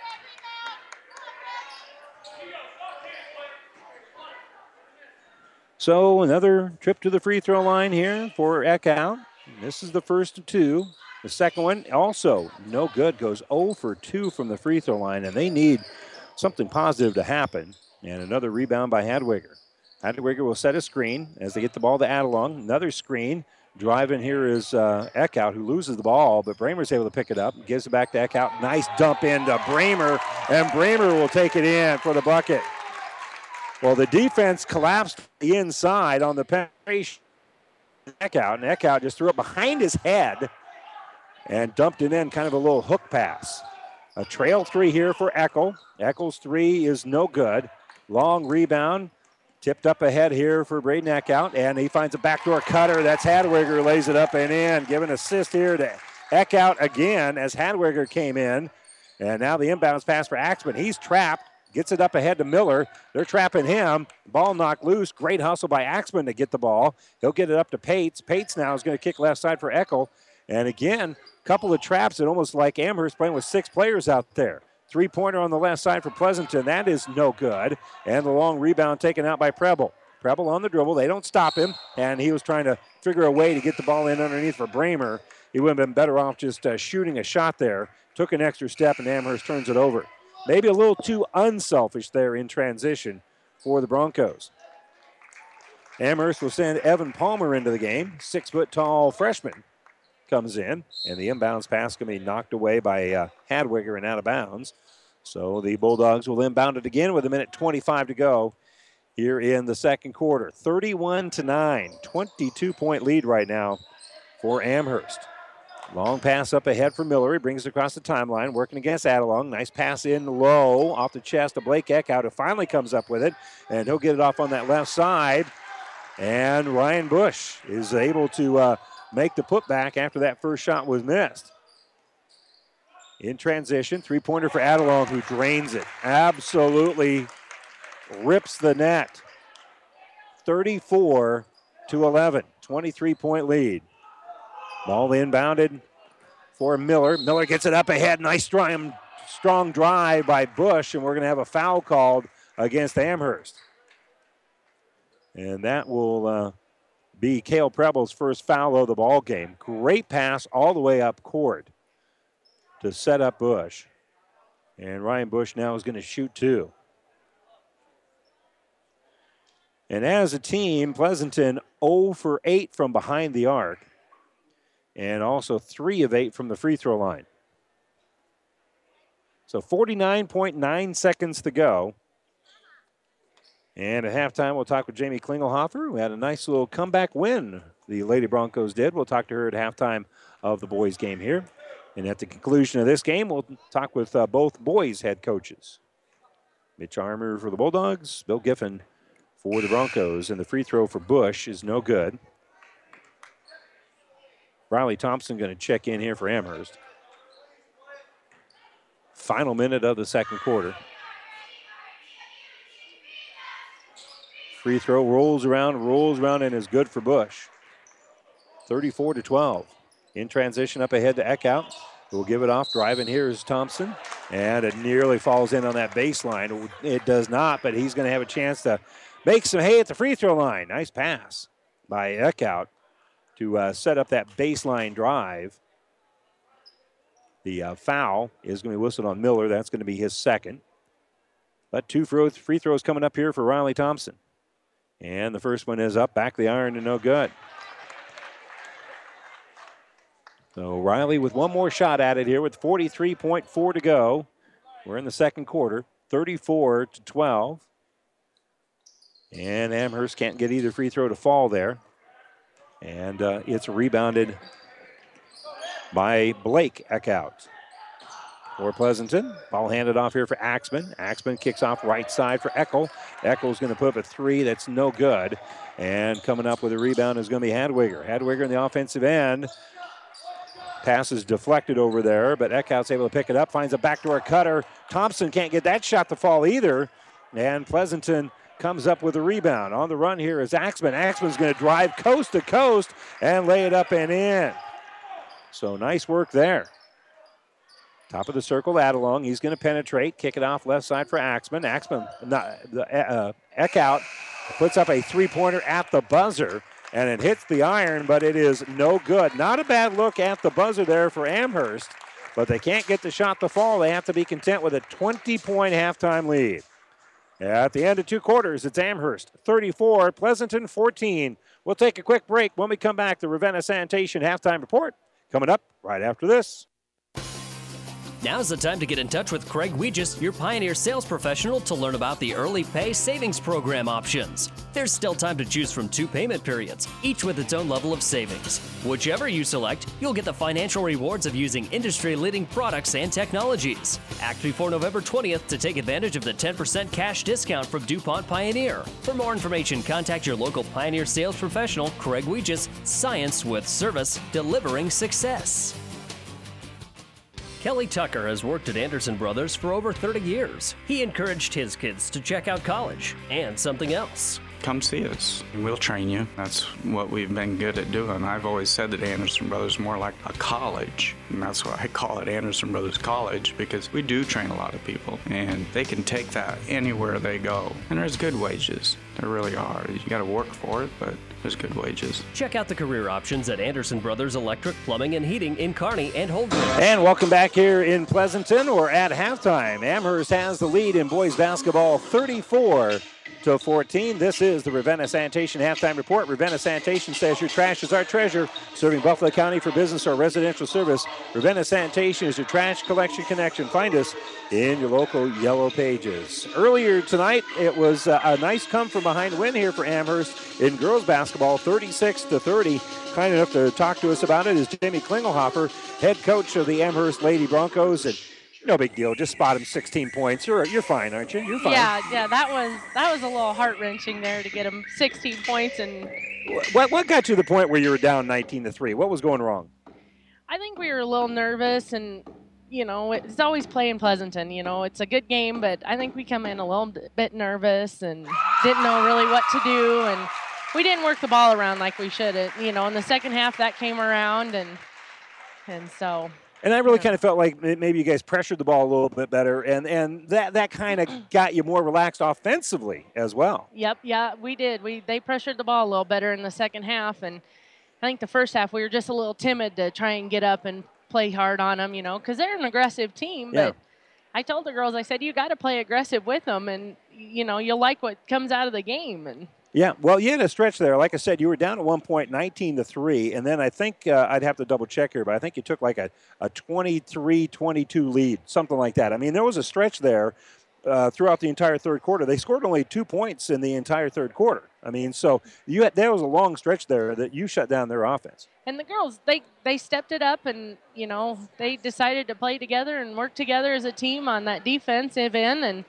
[SPEAKER 1] So another trip to the free throw line here for Eckhout. This is the first of two. The second one also no good. Goes zero for two from the free throw line, and they need something positive to happen. And another rebound by Hadwiger. Hadwiger will set a screen as they get the ball to Adelung. Another screen. Driving here is uh, Eckhout, who loses the ball, but Bramer's able to pick it up. Gives it back to Eckhout. Nice dump into Bramer, and Bramer will take it in for the bucket. Well, the defense collapsed the inside on the penetration. Eckhout, and Eckhout just threw it behind his head and dumped it in, kind of a little hook pass. A trail three here for Eckel. Eckel's three is no good. Long rebound, tipped up ahead here for Braden Eckhout, and he finds a backdoor cutter. That's Hadwiger, lays it up and in. Give an assist here to Eckhout again as Hadwiger came in. And now the inbounds pass for Axman. He's trapped. Gets it up ahead to Miller. They're trapping him. Ball knocked loose. Great hustle by Axman to get the ball. He'll get it up to Pates. Pates now is going to kick left side for Eckel. And again, a couple of traps. It almost like Amherst playing with six players out there. Three-pointer on the left side for Pleasanton. That is no good. And the long rebound taken out by Preble. Preble on the dribble. They don't stop him. And he was trying to figure a way to get the ball in underneath for Bramer. He would have been better off just uh, shooting a shot there. Took an extra step, and Amherst turns it over. Maybe a little too unselfish there in transition for the Broncos. Amherst will send Evan Palmer into the game. Six-foot-tall freshman comes in, and the inbounds pass can be knocked away by uh, Hadwiger and out of bounds. So the Bulldogs will inbound it again with a minute twenty-five to go here in the second quarter. thirty-one to nine, twenty-two point lead right now for Amherst. Long pass up ahead for Miller. He brings it across the timeline, working against Adelong. Nice pass in low off the chest of Blake Eckhout, who finally comes up with it, and he'll get it off on that left side. And Ryan Bush is able to uh, make the putback after that first shot was missed. In transition, three-pointer for Adelong, who drains it. Absolutely rips the net. thirty-four to eleven, twenty-three point lead. Ball inbounded for Miller. Miller gets it up ahead. Nice strong, strong drive by Bush, and we're going to have a foul called against Amherst. And that will uh, be Cale Preble's first foul of the ball game. Great pass all the way up court to set up Bush. And Ryan Bush now is going to shoot two. And as a team, Pleasanton zero for eight from behind the arc. And also three of eight from the free throw line. So forty-nine point nine seconds to go. And at halftime, we'll talk with Jamie Klingelhofer, who had a nice little comeback win, the Lady Broncos did. We'll talk to her at halftime of the boys' game here. And at the conclusion of this game, we'll talk with uh, both boys' head coaches. Mitch Armour for the Bulldogs, Bill Giffen for the Broncos. And the free throw for Bush is no good. Riley Thompson going to check in here for Amherst. Final minute of the second quarter. Free throw rolls around, rolls around, and is good for Bush. thirty-four to twelve. In transition up ahead to Eckhout. We'll give it off. Driving here is Thompson. And it nearly falls in on that baseline. It does not, but he's going to have a chance to make some hay at the free throw line. Nice pass by Eckhout to uh, set up that baseline drive. The uh, foul is going to be whistled on Miller. That's going to be his second. But two free throws coming up here for Riley Thompson. And the first one is up, back the iron, and no good. So Riley with one more shot at it here with forty-three point four to go. We're in the second quarter, thirty-four to twelve. And Amherst can't get either free throw to fall there. And uh, it's rebounded by Blake Eckhout. For Pleasanton, ball handed off here for Axman. Axman kicks off right side for Eckel. Eckel's going to put up a three that's no good. And coming up with a rebound is going to be Hadwiger. Hadwiger in the offensive end. Pass is deflected over there, but Eckhout's able to pick it up, finds a backdoor cutter. Thompson can't get that shot to fall either. And Pleasanton comes up with a rebound. On the run here is Axman. Axman's going to drive coast to coast and lay it up and in. So nice work there. Top of the circle, Adelong. He's going to penetrate, kick it off left side for Axman. Axman, not, uh, Eckhout puts up a three-pointer at the buzzer, and it hits the iron, but it is no good. Not a bad look at the buzzer there for Amherst, but they can't get the shot to fall. They have to be content with a twenty point halftime lead. At the end of two quarters, it's Amherst thirty-four, Pleasanton fourteen. We'll take a quick break. When we come back, the Ravenna Sanitation halftime report coming up right after this.
[SPEAKER 4] Now's the time to get in touch with Craig Weegis, your Pioneer sales professional, to learn about the Early Pay Savings Program options. There's still time to choose from two payment periods, each with its own level of savings. Whichever you select, you'll get the financial rewards of using industry-leading products and technologies. Act before November twentieth to take advantage of the ten percent cash discount from DuPont Pioneer. For more information, contact your local Pioneer sales professional, Craig Weegis. Science with service, delivering success. Kelly Tucker has worked at Anderson Brothers for over thirty years. He encouraged his kids to check out college and something else.
[SPEAKER 10] come see us. We'll train you. That's what we've been good at doing. I've always said that Anderson Brothers is more like a college, and that's why I call it Anderson Brothers College, because we do train a lot of people, and they can take that anywhere they go. And there's good wages. There really are. You got to work for it, but there's good wages.
[SPEAKER 4] Check out the career options at Anderson Brothers Electric, Plumbing, and Heating in Kearney and Holdridge.
[SPEAKER 1] And welcome back here in Pleasanton. We're at halftime. Amherst has the lead in boys basketball thirty-four to fourteen. This is the Ravenna Sanitation Halftime Report. Ravenna Sanitation says your trash is our treasure, serving Buffalo County for business or residential service. Ravenna Sanitation is your trash collection connection. Find us in your local Yellow Pages. Earlier tonight, it was uh, a nice come-from-behind win here for Amherst in girls basketball, thirty-six to thirty. Kind enough to talk to us about it is Jamie Klingelhofer, head coach of the Amherst Lady Broncos. And no big deal. Just spot him sixteen points. You're you're fine, aren't you? You're fine.
[SPEAKER 11] Yeah, yeah. That was that was a little heart wrenching there to get him sixteen points. And
[SPEAKER 1] what what got you to the point where you were down nineteen to three? What was going wrong?
[SPEAKER 11] I think we were a little nervous, and you know, it's always playing Pleasanton. You know, it's a good game, but I think we come in a little bit nervous and didn't know really what to do, and we didn't work the ball around like we should. It, you know, in the second half that came around, and and so.
[SPEAKER 1] And I really kind of felt like maybe you guys pressured the ball a little bit better, and, and that, that kind of got you more relaxed offensively as well.
[SPEAKER 11] Yep, yeah, we did. We They pressured the ball a little better in the second half, and I think the first half we were just a little timid to try and get up and play hard on them, you know, because they're an aggressive team.
[SPEAKER 1] Yeah.
[SPEAKER 11] But I told the girls, I said, you got to play aggressive with them, and, you know, you'll like what comes out of the game. And
[SPEAKER 1] Yeah, well, you had a stretch there. Like I said, you were down at one point, nineteen to three, and then I think uh, I'd have to double check here, but I think you took like a, a twenty-three twenty-two lead, something like that. I mean, there was a stretch there uh, throughout the entire third quarter. They scored only two points in the entire third quarter. I mean, so you had, there was a long stretch there that you shut down their offense.
[SPEAKER 11] And the girls, they, they stepped it up, and, you know, they decided to play together and work together as a team on that defensive end, and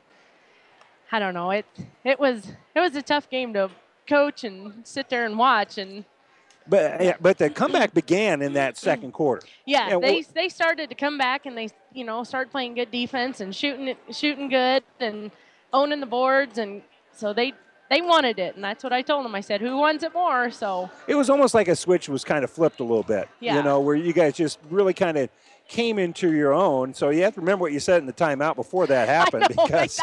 [SPEAKER 11] I don't know. It it was it was a tough game to coach and sit there and watch. And
[SPEAKER 1] but yeah, but the comeback began in that second quarter.
[SPEAKER 11] Yeah,
[SPEAKER 1] yeah
[SPEAKER 11] they
[SPEAKER 1] well,
[SPEAKER 11] they started to come back, and they you know started playing good defense and shooting shooting good and owning the boards, and so they they wanted it, and that's what I told them. I said, who wants it more? So
[SPEAKER 1] it was almost like a switch was kind of flipped a little bit.
[SPEAKER 11] Yeah.
[SPEAKER 1] You know, where you guys just really kind of came into your own. So you have to remember what you said in the timeout before that happened.
[SPEAKER 11] I know,
[SPEAKER 1] because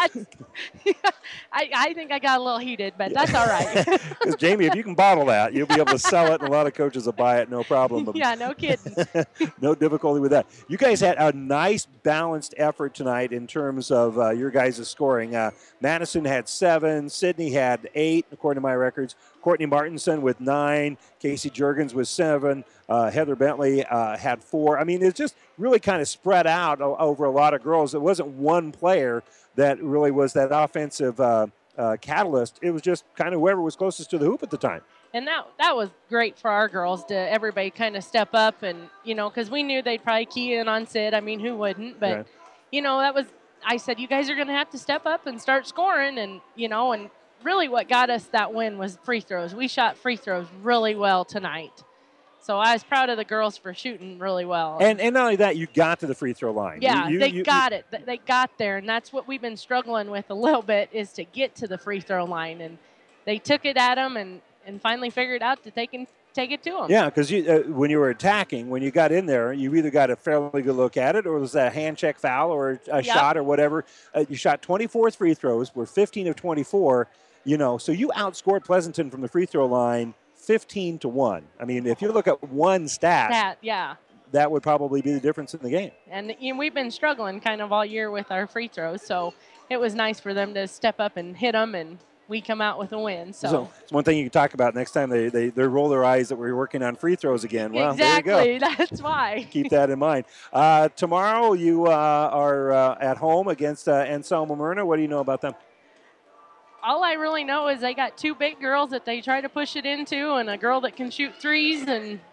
[SPEAKER 11] I, I think I got a little heated, but that's all right.
[SPEAKER 1] Because, Jamie, if you can bottle that, you'll be able to sell it, and a lot of coaches will buy it, no problem.
[SPEAKER 11] Yeah, no kidding.
[SPEAKER 1] No difficulty with that. You guys had a nice balanced effort tonight in terms of uh, your guys' scoring. Uh, Madison had seven. Sydney had eight, according to my records. Courtney Martinson with nine. Casey Jurgens with seven. Uh, Heather Bentley uh, had four. I mean, it's just really kind of spread out o- over a lot of girls. It wasn't one player that really was that offensive uh, uh, catalyst. It was just kind of whoever was closest to the hoop at the time.
[SPEAKER 11] And that that was great for our girls to everybody kind of step up, and, you know, because we knew they'd probably key in on Sid. I mean, who wouldn't? But,
[SPEAKER 1] Right.
[SPEAKER 11] you know, that was, I said, you guys are going to have to step up and start scoring. And, you know, and really what got us that win was free throws. We shot free throws really well tonight. So I was proud of the girls for shooting really well.
[SPEAKER 1] And and not only that, you got to the free throw line.
[SPEAKER 11] Yeah,
[SPEAKER 1] You- you-
[SPEAKER 11] they
[SPEAKER 1] you-
[SPEAKER 11] got it. Th- They got there, and that's what we've been struggling with a little bit, is to get to the free throw line. And they took it at them and, and finally figured out that they can take it to them.
[SPEAKER 1] Yeah, because you, uh, when you were attacking, when you got in there, you either got a fairly good look at it, or it was a hand check foul or a
[SPEAKER 11] Yep.
[SPEAKER 1] shot or whatever. Uh, you shot twenty-four free throws, were fifteen of twenty-four. You know, so you outscored Pleasanton from the free throw line fifteen to one. I mean, if you look at one stat,
[SPEAKER 11] That, yeah.
[SPEAKER 1] that would probably be the difference in the game.
[SPEAKER 11] And you know, we've been struggling kind of all year with our free throws, so it was nice for them to step up and hit them, and we come out with a win. So,
[SPEAKER 1] So it's one thing you can talk about next time they, they, they roll their eyes that we're working on free throws again. Well,
[SPEAKER 11] exactly,
[SPEAKER 1] there you go.
[SPEAKER 11] that's why.
[SPEAKER 1] Keep that in mind. Uh, tomorrow you uh, are uh, at home against uh, Anselmo Myrna. What do you know about them?
[SPEAKER 11] All I really know is they got two big girls that they try to push it into, and a girl that can shoot threes, and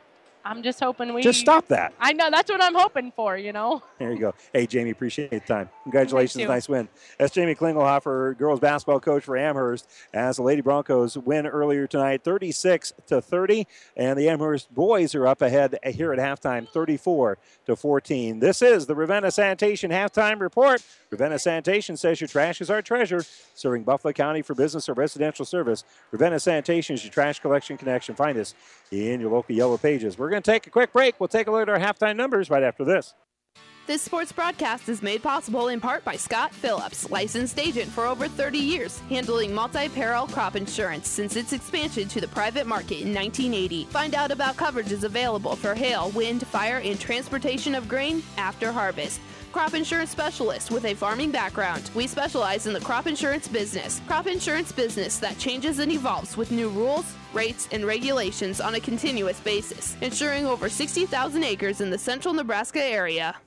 [SPEAKER 11] I'm just hoping we
[SPEAKER 1] Just stop that.
[SPEAKER 11] I know, that's what I'm hoping for, you know.
[SPEAKER 1] There you go. Hey, Jamie, appreciate the time. Congratulations.
[SPEAKER 11] Thank you.
[SPEAKER 1] Nice win. That's Jamie Klingelhofer, girls basketball coach for Amherst, as the Lady Broncos win earlier tonight, thirty-six to thirty. And the Amherst boys are up ahead here at halftime, thirty-four to fourteen. This is the Ravenna Sanitation Halftime Report. Ravenna Sanitation says your trash is our treasure, serving Buffalo County for business or residential service. Ravenna Sanitation is your trash collection connection. Find us in your local Yellow Pages. We're going to take a quick break. We'll take a look at our halftime numbers right after this.
[SPEAKER 5] This sports broadcast is made possible in part by Scott Phillips, licensed agent for over thirty years, handling multi-peril crop insurance since its expansion to the private market in nineteen eighty. Find out about coverages available for hail, wind, fire, and transportation of grain after harvest. Crop insurance specialist with a farming background. We specialize in the crop insurance business. Crop insurance business that changes and evolves with new rules, rates, and regulations on a continuous basis, insuring over sixty thousand acres in the central Nebraska area.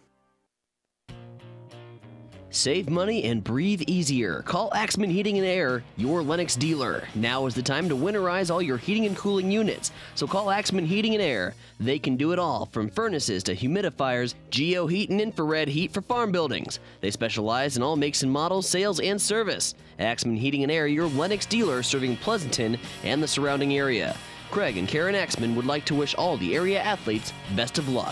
[SPEAKER 12] Save money and breathe easier. Call Axman Heating and Air, your Lennox dealer. Now is the time to winterize all your heating and cooling units. So call Axman Heating and Air. They can do it all, from furnaces to humidifiers, geo-heat and infrared heat for farm buildings. They specialize in all makes and models, sales, and service. Axman Heating and Air, your Lennox dealer, serving Pleasanton and the surrounding area. Craig and Karen Axman would like to wish all the area athletes best of luck.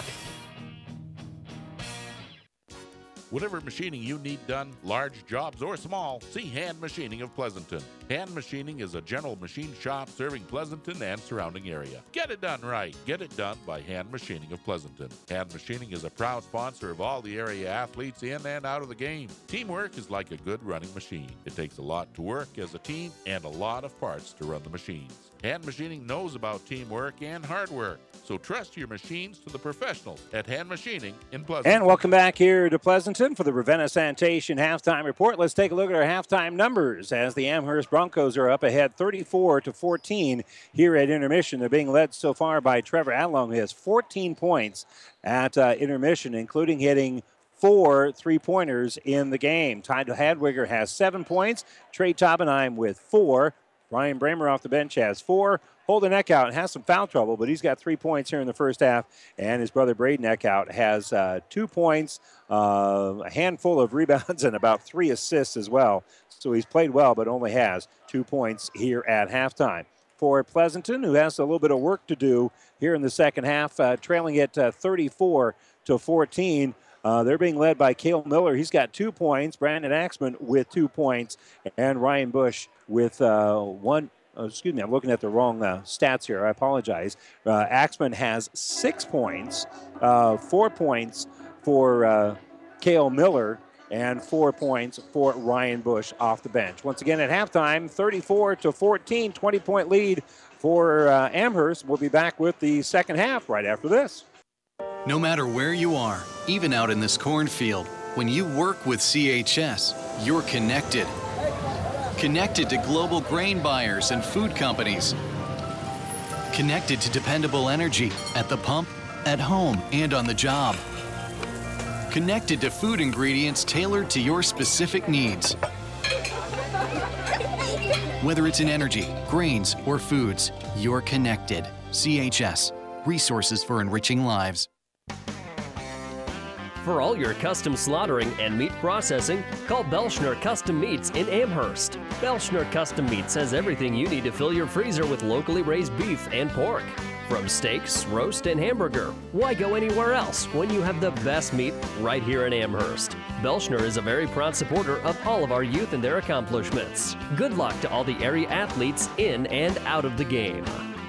[SPEAKER 3] Whatever machining you need done, large jobs or small, see Hand Machining of Pleasanton. Hand Machining is a general machine shop serving Pleasanton and surrounding area. Get it done right. Get it done by Hand Machining of Pleasanton. Hand Machining is a proud sponsor of all the area athletes in and out of the game. Teamwork is like a good running machine. It takes a lot to work as a team and a lot of parts to run the machines. Hand Machining knows about teamwork and hard work. So trust your machines to the professionals at Hand Machining in Pleasanton.
[SPEAKER 1] And welcome back here to Pleasanton for the Ravenna Sanitation Halftime Report. Let's take a look at our halftime numbers as the Amherst Broncos are up ahead thirty-four to fourteen here at intermission. They're being led so far by Trevor Adlong, who has fourteen points at uh, intermission, including hitting four three-pointers in the game. Ty Hadwiger has seven points. Trey Taubenheim with four. Ryan Bramer off the bench has four. Holden Eckhout has some foul trouble, but he's got three points here in the first half. And his brother Braden Eckhout has uh, two points, uh, a handful of rebounds, and about three assists as well. So he's played well, but only has two points here at halftime. For Pleasanton, who has a little bit of work to do here in the second half, uh, trailing it uh, thirty-four to fourteen. Uh, they're being led by Cale Miller. He's got two points. Brandon Axman with two points. And Ryan Bush with uh, one. Oh, excuse me, I'm looking at the wrong uh, stats here. I apologize. Uh, Axman has six points, uh, four points for uh, Cale Miller, and four points for Ryan Bush off the bench. Once again at halftime, thirty-four to fourteen, twenty-point lead for uh, Amherst. We'll be back with the second half right after this.
[SPEAKER 6] No matter where you are, even out in this cornfield, when you work with C H S, you're connected. Connected to global grain buyers and food companies. Connected to dependable energy at the pump, at home, and on the job. Connected to food ingredients tailored to your specific needs. Whether it's in energy, grains, or foods, you're connected. C H S, resources for enriching lives.
[SPEAKER 4] For all your custom slaughtering and meat processing, call Belschner Custom Meats in Amherst. Belschner Custom Meats has everything you need to fill your freezer with locally raised beef and pork. From steaks, roast, and hamburger, why go anywhere else when you have the best meat right here in Amherst? Belschner is a very proud supporter of all of our youth and their accomplishments. Good luck to all the area athletes in and out of the game.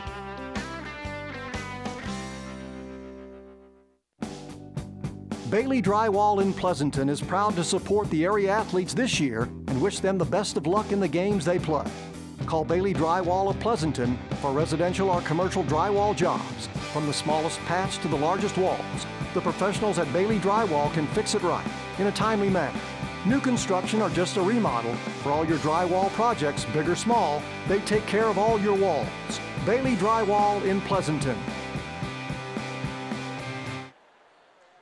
[SPEAKER 2] Bailey Drywall in Pleasanton is proud to support the area athletes this year and wish them the best of luck in the games they play. Call Bailey Drywall of Pleasanton for residential or commercial drywall jobs. From the smallest patch to the largest walls, the professionals at Bailey Drywall can fix it right in a timely manner. New construction or just a remodel, for all your drywall projects, big or small, they take care of all your walls. Bailey Drywall in Pleasanton.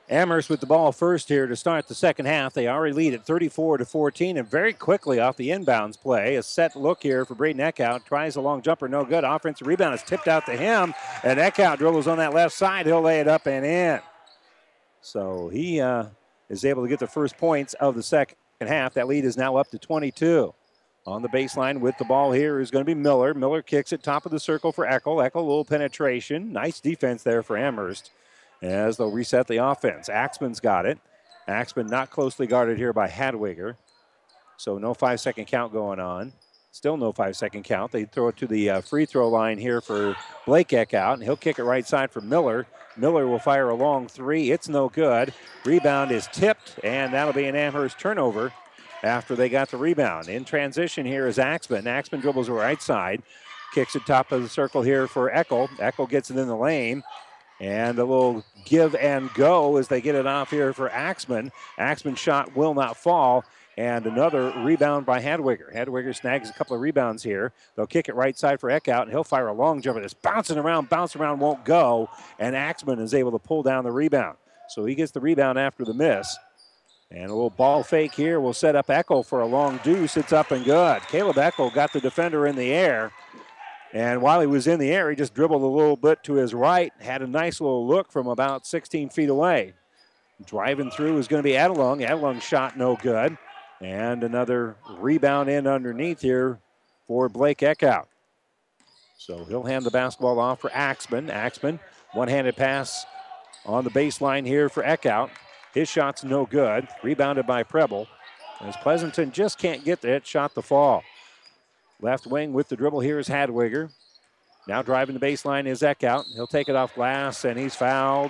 [SPEAKER 1] Amherst with the ball first here to start the second half. They already lead at thirty-four to fourteen, and very quickly off the inbounds play. A set look here for Braden Eckhout. Tries a long jumper, no good. Offensive rebound is tipped out to him, and Eckhout dribbles on that left side. He'll lay it up and in. So he uh, is able to get the first points of the second half. That lead is now up to twenty-two. On the baseline with the ball here is going to be Miller. Miller kicks it top of the circle for Eckel. Eckel, a little penetration. Nice defense there for Amherst as they'll reset the offense. Axman's got it. Axman not closely guarded here by Hadwiger. So no five-second count going on. Still no five-second count. They throw it to the uh, free throw line here for Blake Eckhout, and he'll kick it right side for Miller. Miller will fire a long three. It's no good. Rebound is tipped, and that'll be an Amherst turnover after they got the rebound. In transition here is Axman. Axman dribbles the right side. Kicks it top of the circle here for Eckel. Eckel gets it in the lane. And a little give and go as they get it off here for Axman. Axman's shot will not fall. And another rebound by Hadwiger. Hadwiger snags a couple of rebounds here. They'll kick it right side for Eckhout, and he'll fire a long jumper that's bouncing around, bouncing around, won't go. And Axman is able to pull down the rebound. So he gets the rebound after the miss. And a little ball fake here will set up Eckel for a long deuce. It's up and good. Caleb Eckel got the defender in the air. And while he was in the air, he just dribbled a little bit to his right, had a nice little look from about sixteen feet away. Driving through is going to be Adelung. Adelung's shot no good. And another rebound in underneath here for Blake Eckhout. So he'll hand the basketball off for Axman. Axman, one-handed pass on the baseline here for Eckhout. His shot's no good. Rebounded by Preble. As Pleasanton just can't get the hit shot to fall. Left wing with the dribble here is Hadwiger. Now driving the baseline is Eckhout. He'll take it off glass, and he's fouled.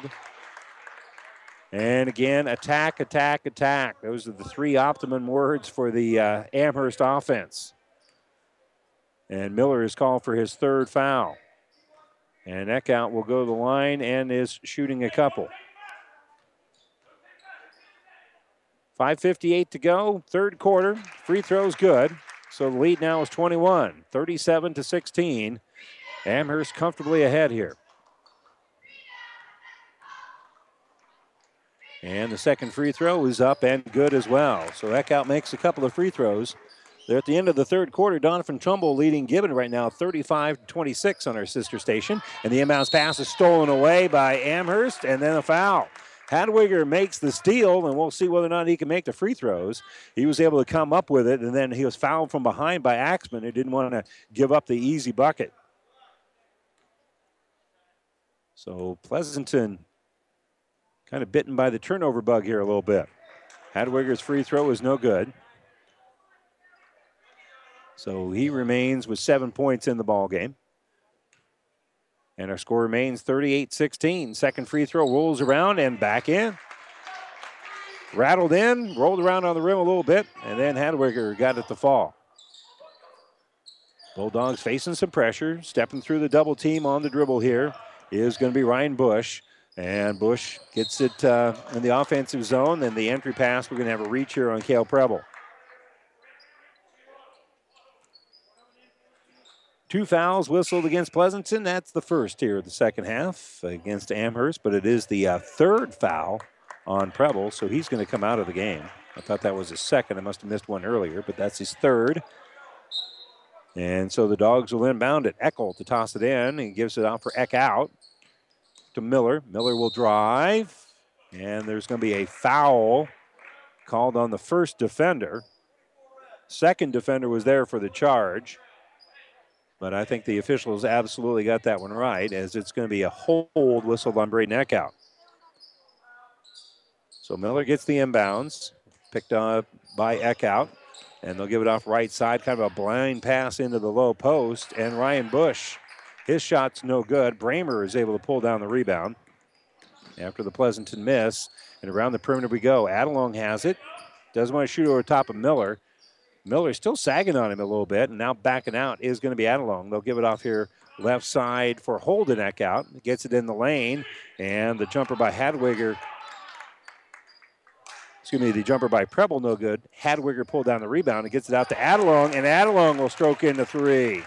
[SPEAKER 1] And again, attack, attack, attack. Those are the three optimum words for the uh, Amherst offense. And Miller is called for his third foul. And Eckhout will go to the line and is shooting a couple. five fifty-eight to go, third quarter. Free throw's good. So the lead now is twenty-one, thirty-seven to sixteen. Amherst comfortably ahead here. And the second free throw is up and good as well. So Eckhout makes a couple of free throws. They're at the end of the third quarter. Donovan Trumbull leading Gibbon right now, thirty-five to twenty-six on our sister station. And the inbounds pass is stolen away by Amherst, and then a foul. Hadwiger makes the steal, and we'll see whether or not he can make the free throws. He was able to come up with it, and then he was fouled from behind by Axman, who didn't want to give up the easy bucket. So Pleasanton kind of bitten by the turnover bug here a little bit. Hadwiger's free throw is no good. So he remains with seven points in the ball game. And our score remains thirty-eight sixteen. Second free throw rolls around and back in. Rattled in, rolled around on the rim a little bit, and then Hadwiger got it to fall. Bulldogs facing some pressure, stepping through the double team on the dribble here is going to be Ryan Bush. And Bush gets it uh, in the offensive zone. Then the entry pass, we're going to have a reach here on Cale Preble. Two fouls whistled against Pleasanton. That's the first here of the second half against Amherst, but it is the uh, third foul on Preble, so he's going to come out of the game. I thought that was his second. I must have missed one earlier, but that's his third. And so the Dogs will inbound it. Eckel to toss it in and gives it out for Eckhout to Miller. Miller will drive, and there's going to be a foul called on the first defender. Second defender was there for the charge. But I think the officials absolutely got that one right, as it's going to be a hold whistled on Braden Eckhout. So Miller gets the inbounds, picked up by Eckhout, and they'll give it off right side, kind of a blind pass into the low post, and Ryan Bush, his shot's no good. Bramer is able to pull down the rebound after the Pleasanton miss, and around the perimeter we go. Adelung has it, doesn't want to shoot over top of Miller. Miller still sagging on him a little bit, and now backing out is going to be Adelung. They'll give it off here left side for Holden Eckhout. Gets it in the lane, and the jumper by Hadwiger, excuse me, the jumper by Preble, no good. Hadwiger pulled down the rebound and gets it out to Adelung, and Adelung will stroke into three.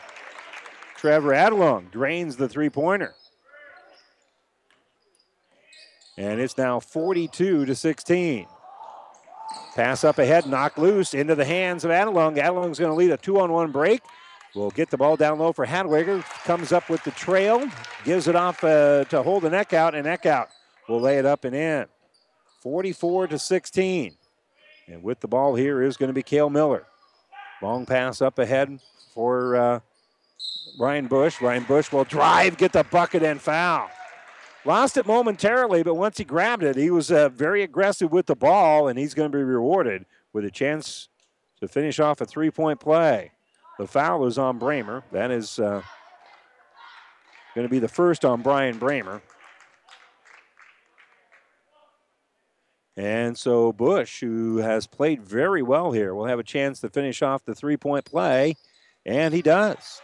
[SPEAKER 1] Trevor Adelung drains the three-pointer. And it's now forty-two to sixteen. Pass up ahead, knocked loose into the hands of Adelung. Adelung's going to lead a two-on-one break. We'll get the ball down low for Hadwiger. Comes up with the trail, gives it off uh, to Holden Eckhout, and Eckhout will lay it up and in. forty-four to sixteen. And with the ball here is going to be Cale Miller. Long pass up ahead for uh, Ryan Bush. Ryan Bush will drive, get the bucket, and foul. Lost it momentarily, but once he grabbed it, he was uh, very aggressive with the ball, and he's going to be rewarded with a chance to finish off a three-point play. The foul is on Bramer. That is uh, going to be the first on Brian Bramer. And so Bush, who has played very well here, will have a chance to finish off the three-point play, and he does.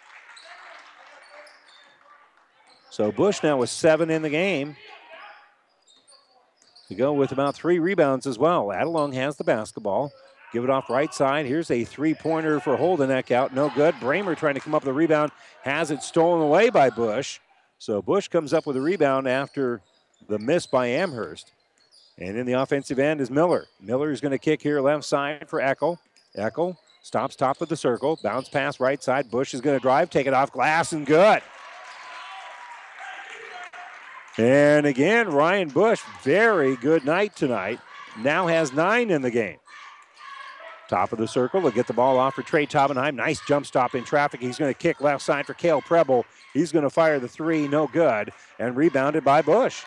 [SPEAKER 1] So Bush now with seven in the game. To go with about three rebounds as well. Adelung has the basketball. Give it off right side. Here's a three-pointer for Holden Eckhout. No good. Bramer trying to come up with the rebound. Has it stolen away by Bush. So Bush comes up with a rebound after the miss by Amherst. And in the offensive end is Miller. Miller is going to kick here left side for Eckel. Eckel stops top of the circle. Bounce pass right side. Bush is going to drive. Take it off glass and good. And again, Ryan Bush, very good night tonight. Now has nine in the game. Top of the circle, they'll get the ball off for Trey Taubenheim. Nice jump stop in traffic. He's going to kick left side for Cale Preble. He's going to fire the three, no good, and rebounded by Bush.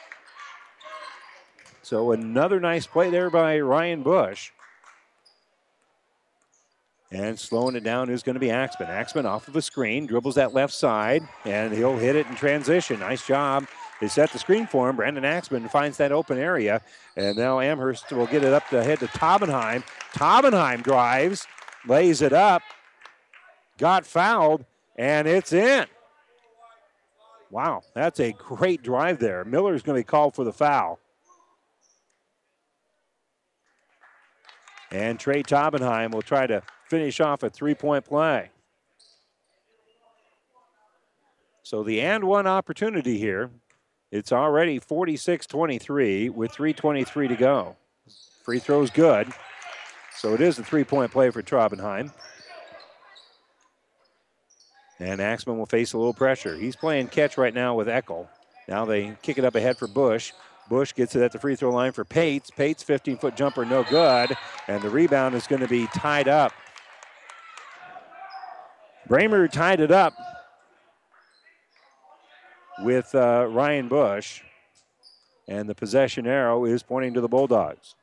[SPEAKER 1] So another nice play there by Ryan Bush. And slowing it down is going to be Axman. Axman off of a screen, dribbles that left side, and he'll hit it in transition. Nice job. They set the screen for him. Brandon Axman finds that open area. And now Amherst will get it up the head to Taubenheim. Taubenheim drives, lays it up, got fouled, and it's in. Wow, that's a great drive there. Miller's going to be called for the foul. And Trey Taubenheim will try to finish off a three-point play. So the and one opportunity here. It's already forty-six twenty-three with three twenty-three to go. Free throw's good. So it is a three-point play for Taubenheim. And Axman will face a little pressure. He's playing catch right now with Eckel. Now they kick it up ahead for Bush. Bush gets it at the free throw line for Pates. Pates, fifteen-foot jumper, no good. And the rebound is going to be tied up. Bramer tied it up with uh, Ryan Bush. And the possession arrow is pointing to the Bulldogs.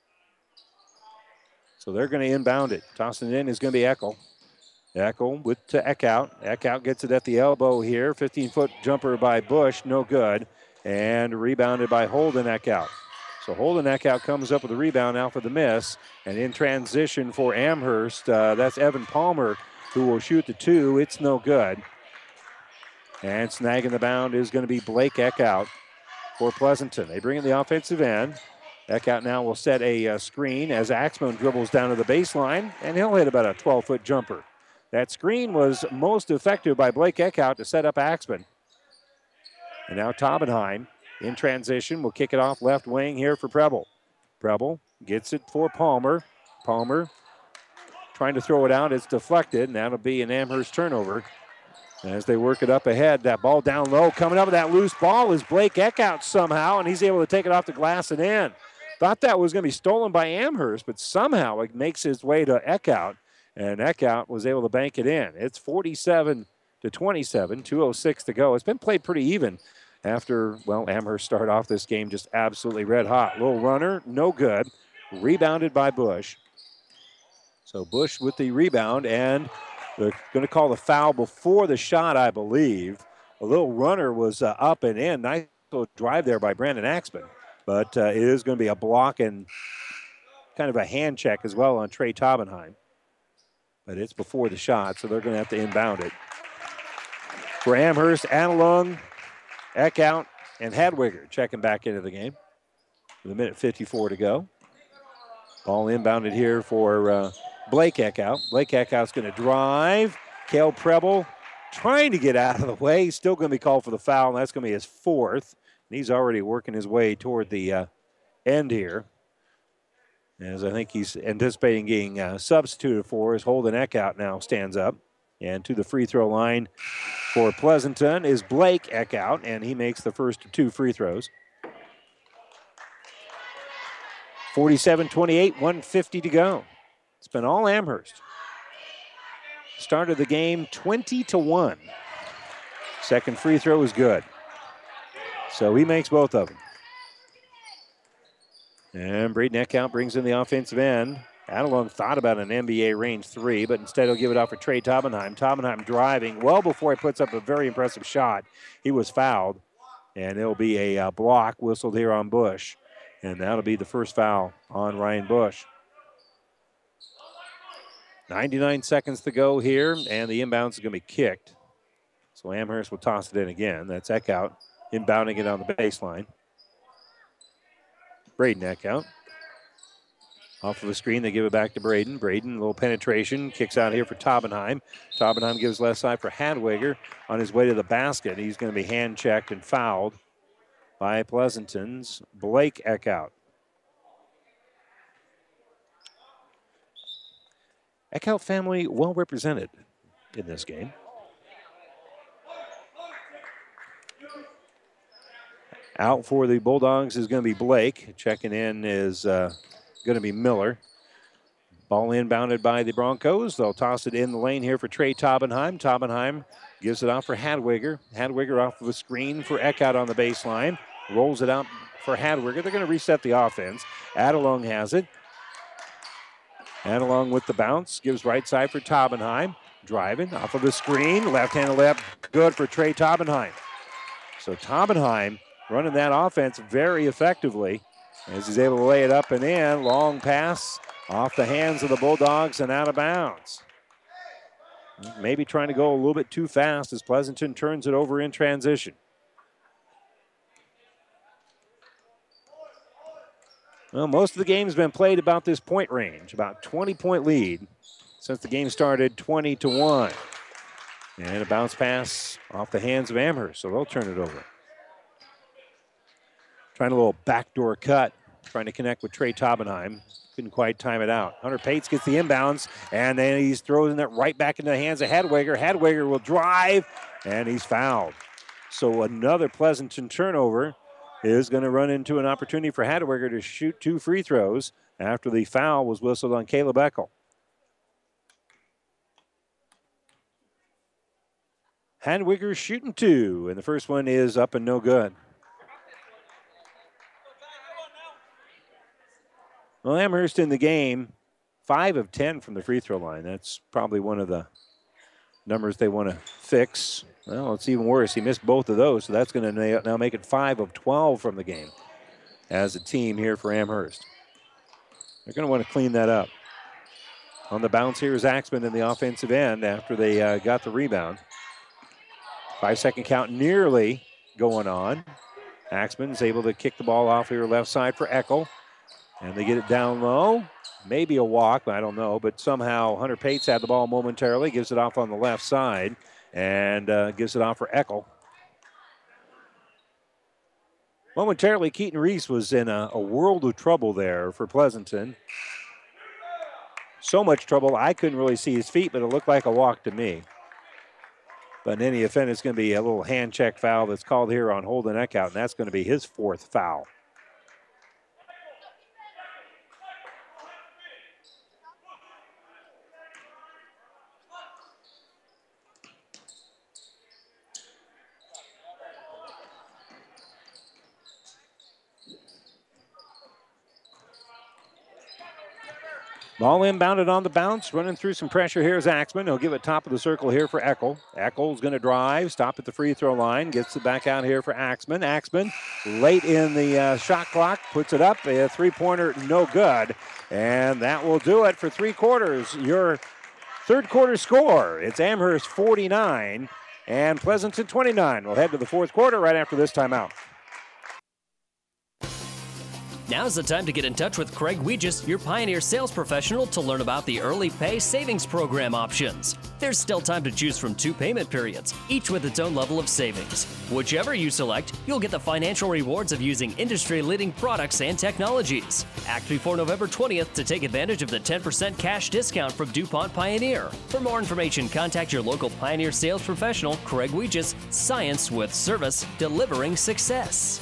[SPEAKER 1] So they're going to inbound it. Tossing it in is going to be Eckel. Eckel with to Eckhout. Eckhout gets it at the elbow here. fifteen-foot jumper by Bush, no good. And rebounded by Holden Eckhout. So Holden Eckhout comes up with a rebound out for the miss. And in transition for Amherst, uh, that's Evan Palmer who will shoot the two. It's no good. And snagging the bound is going to be Blake Eckhout for Pleasanton. They bring in the offensive end. Eckhout now will set a uh, screen as Axman dribbles down to the baseline, and he'll hit about a twelve-foot jumper. That screen was most effective by Blake Eckhout to set up Axman. And now Taubenheim in transition will kick it off left wing here for Preble. Preble gets it for Palmer. Palmer trying to throw it out. It's deflected, and that'll be an Amherst turnover. As they work it up ahead, that ball down low. Coming up with that loose ball is Blake Eckhout somehow, and he's able to take it off the glass and in. Thought that was going to be stolen by Amherst, but somehow it makes its way to Eckhout, and Eckhout was able to bank it in. It's forty-seven to twenty-seven, two oh six to go. It's been played pretty even after, well, Amherst started off this game just absolutely red hot. Little runner, no good. Rebounded by Bush. So Bush with the rebound, and they're going to call the foul before the shot, I believe. A little runner was uh, up and in. Nice little drive there by Brandon Axman. But uh, it is going to be a block and kind of a hand check as well on Trey Taubenheim. But it's before the shot, so they're going to have to inbound it. For Amherst, Adelung, Eckhout, and Hadwiger checking back into the game with a minute fifty-four to go. Ball inbounded here for uh, Blake Eckhout. Blake Eckhout's going to drive. Cale Preble trying to get out of the way. He's still going to be called for the foul, and that's going to be his fourth. He's already working his way toward the uh, end here, as I think he's anticipating getting uh, substituted for as Holden Eckhout now stands up. And to the free throw line for Pleasanton is Blake Eckhout, and he makes the first two free throws. forty-seven twenty-eight, one fifty to go. It's been all Amherst. Started the game twenty to one. Second free throw is good. So he makes both of them. And Braden Eckhout brings in the offensive end. Adelung thought about an N B A range three, but instead he'll give it off for Trey Taubenheim. Taubenheim driving well before he puts up a very impressive shot. He was fouled, and it'll be a uh, block whistled here on Bush. And that'll be the first foul on Ryan Bush. ninety-nine seconds to go here, and the inbounds is going to be kicked. So Amherst will toss it in again. That's Eckhout inbounding it on the baseline. Braden Eckhout. Off of the screen, they give it back to Braden. Braden, a little penetration, kicks out here for Taubenheim. Taubenheim gives left side for Hadwiger on his way to the basket. He's going to be hand-checked and fouled by Pleasanton's Blake Eckhout. Eckhout family well represented in this game. Out for the Bulldogs is going to be Blake. Checking in is uh, going to be Miller. Ball inbounded by the Broncos. They'll toss it in the lane here for Trey Taubenheim. Taubenheim gives it off for Hadwiger. Hadwiger off of a screen for Eckhout on the baseline. Rolls it out for Hadwiger. They're going to reset the offense. Adelung has it. Adelung with the bounce. Gives right side for Taubenheim. Driving off of the screen. Left-handed layup. Good for Trey Taubenheim. So Taubenheim running that offense very effectively as he's able to lay it up and in. Long pass off the hands of the Bulldogs and out of bounds. Maybe trying to go a little bit too fast as Pleasanton turns it over in transition. Well, most of the game's been played about this point range, about twenty-point lead since the game started, twenty to one. And a bounce pass off the hands of Amherst, so they'll turn it over. Trying a little backdoor cut, trying to connect with Trey Taubenheim. Couldn't quite time it out. Hunter Pates gets the inbounds, and then he's throwing it right back into the hands of Hadwiger. Hadwiger will drive, and he's fouled. So another Pleasanton turnover is going to run into an opportunity for Hadwiger to shoot two free throws after the foul was whistled on Caleb Eckel. Hadwiger shooting two, and the first one is up and no good. Well, Amherst in the game, five of ten from the free throw line. That's probably one of the numbers they want to fix. Well, it's even worse. He missed both of those, so that's going to now make it five of twelve from the game as a team here for Amherst. They're going to want to clean that up. On the bounce here is Axman in the offensive end after they uh, got the rebound. Five-second count nearly going on. Axman's able to kick the ball off here left side for Eckel. And they get it down low. Maybe a walk, I don't know. But somehow Hunter Pates had the ball momentarily, gives it off on the left side, and uh, gives it off for Eckel. Momentarily, Keaton Reese was in a, a world of trouble there for Pleasanton. So much trouble, I couldn't really see his feet, but it looked like a walk to me. But in any event, it's going to be a little hand check foul that's called here on Holden Eckhout, and that's going to be his fourth foul. Ball inbounded on the bounce, running through some pressure here is Axman. He'll give it top of the circle here for Eckel. Eckel's going to drive, stop at the free throw line, gets it back out here for Axman. Axman, late in the uh, shot clock, puts it up. A three-pointer, no good. And that will do it for three quarters. Your third quarter score, it's Amherst forty-nine and Pleasanton twenty-nine. We'll head to the fourth quarter right after this timeout.
[SPEAKER 4] Now's the time to get in touch with Craig Weegis, your Pioneer sales professional, to learn about the Early Pay Savings Program options. There's still time to choose from two payment periods, each with its own level of savings. Whichever you select, you'll get the financial rewards of using industry-leading products and technologies. Act before November twentieth to take advantage of the ten percent cash discount from DuPont Pioneer. For more information, contact your local Pioneer sales professional, Craig Weegis. Science with service, delivering success.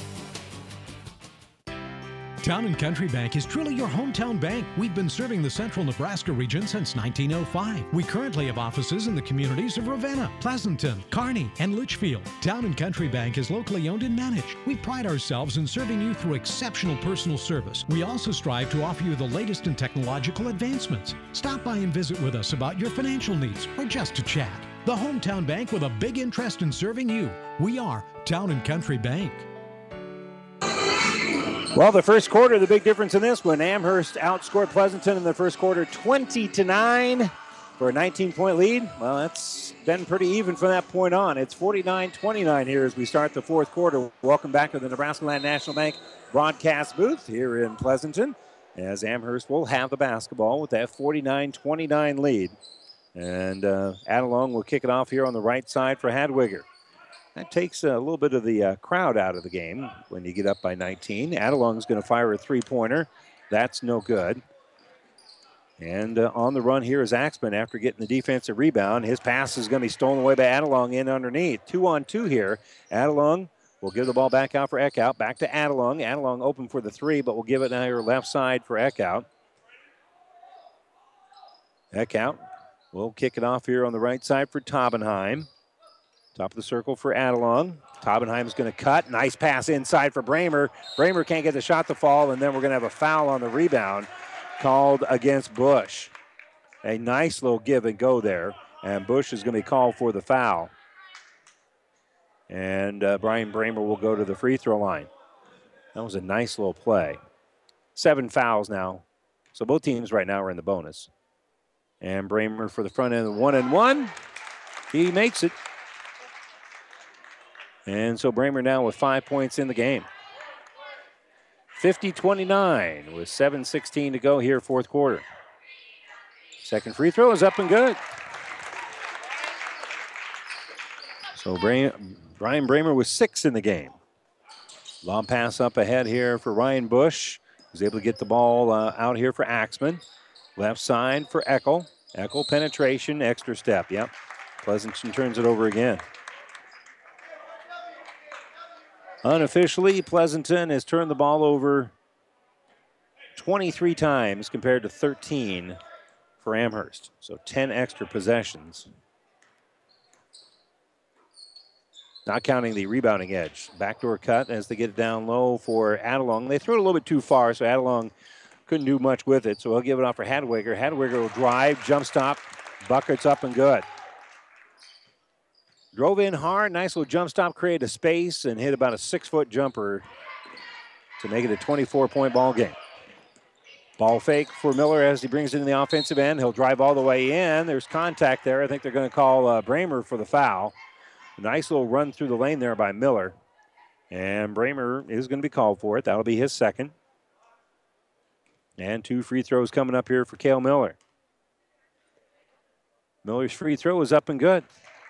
[SPEAKER 8] Town and Country Bank is truly your hometown bank. We've been serving the central Nebraska region since nineteen oh five. We currently have offices in the communities of Ravenna, Pleasanton, Kearney, and Litchfield. Town and Country Bank is locally owned and managed. We pride ourselves in serving you through exceptional personal service. We also strive to offer you the latest in technological advancements. Stop by and visit with us about your financial needs or just to chat. The hometown bank with a big interest in serving you. We are Town and Country Bank.
[SPEAKER 1] Well, the first quarter, the big difference in this one, Amherst outscored Pleasanton in the first quarter twenty to nine for a nineteen-point lead. Well, that's been pretty even from that point on. It's forty-nine twenty-nine here as we start the fourth quarter. Welcome back to the Nebraska Land National Bank broadcast booth here in Pleasanton, as Amherst will have the basketball with that forty-nine twenty-nine lead. And uh, Adelong will kick it off here on the right side for Hadwiger. That takes a little bit of the uh, crowd out of the game when you get up by nineteen. Adelong's going to fire a three-pointer. That's no good. And uh, on the run here is Axman after getting the defensive rebound. His pass is going to be stolen away by Adelong in underneath. Two on two here. Adelong will give the ball back out for Eckhout. Back to Adelong. Adelong open for the three, but will give it now here left side for Eckhout. Eckhout will kick it off here on the right side for Taubenheim. Top of the circle for Adelong. Taubenheim's going to cut. Nice pass inside for Bramer. Bramer can't get the shot to fall, and then we're going to have a foul on the rebound called against Bush. A nice little give and go there, and Bush is going to be called for the foul. And uh, Brian Bramer will go to the free throw line. That was a nice little play. Seven fouls now. So both teams right now are in the bonus. And Bramer for the front end, one and one. He makes it. And so Bramer now with five points in the game. fifty twenty-nine with seven sixteen to go here, fourth quarter. Second free throw is up and good. So Brian Bramer with six in the game. Long pass up ahead here for Ryan Bush. He's able to get the ball uh, out here for Axman. Left side for Eckel. Eckel penetration, extra step. Yep. Pleasanton turns it over again. Unofficially, Pleasanton has turned the ball over twenty-three times compared to thirteen for Amherst. So ten extra possessions. Not counting the rebounding edge. Backdoor cut as they get it down low for Adelong. They threw it a little bit too far, so Adelong couldn't do much with it. So he'll give it off for Hadwiger. Hadwiger will drive, jump stop, buckets up and good. Drove in hard, nice little jump stop, created a space, and hit about a six-foot jumper to make it a twenty-four-point ball game. Ball fake for Miller as he brings it in the offensive end. He'll drive all the way in. There's contact there. I think they're going to call uh, Bramer for the foul. A nice little run through the lane there by Miller. And Bramer is going to be called for it. That'll be his second. And two free throws coming up here for Cale Miller. Miller's free throw is up and good.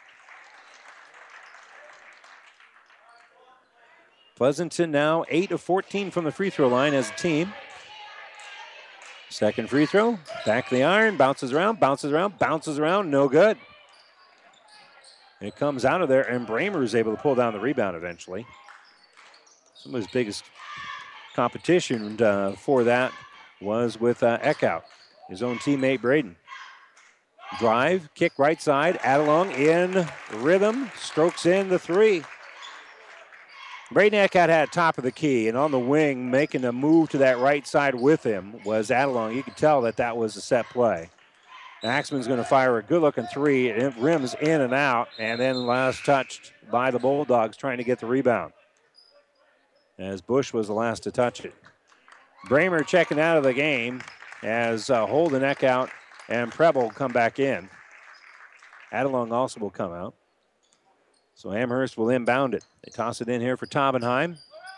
[SPEAKER 1] Pleasanton now eight of fourteen from the free throw line as a team. Second free throw, back of the iron, bounces around, bounces around, bounces around, no good. It comes out of there, and Bramer is able to pull down the rebound eventually. Some of his biggest competition uh, for that was with uh, Eckhout, his own teammate Braden. Drive, kick right side, Adelong in rhythm, strokes in the three. Braden Eckhout had top of the key, and on the wing, making a move to that right side with him was Adelong. You could tell that that was a set play. Axman's going to fire a good-looking three. It rims in and out, and then last touched by the Bulldogs trying to get the rebound, as Bush was the last to touch it. Bramer checking out of the game as uh, Holden, Eckhout, and Preble come back in. Adelong also will come out. So Amherst will inbound it. They toss it in here for Taubenheim.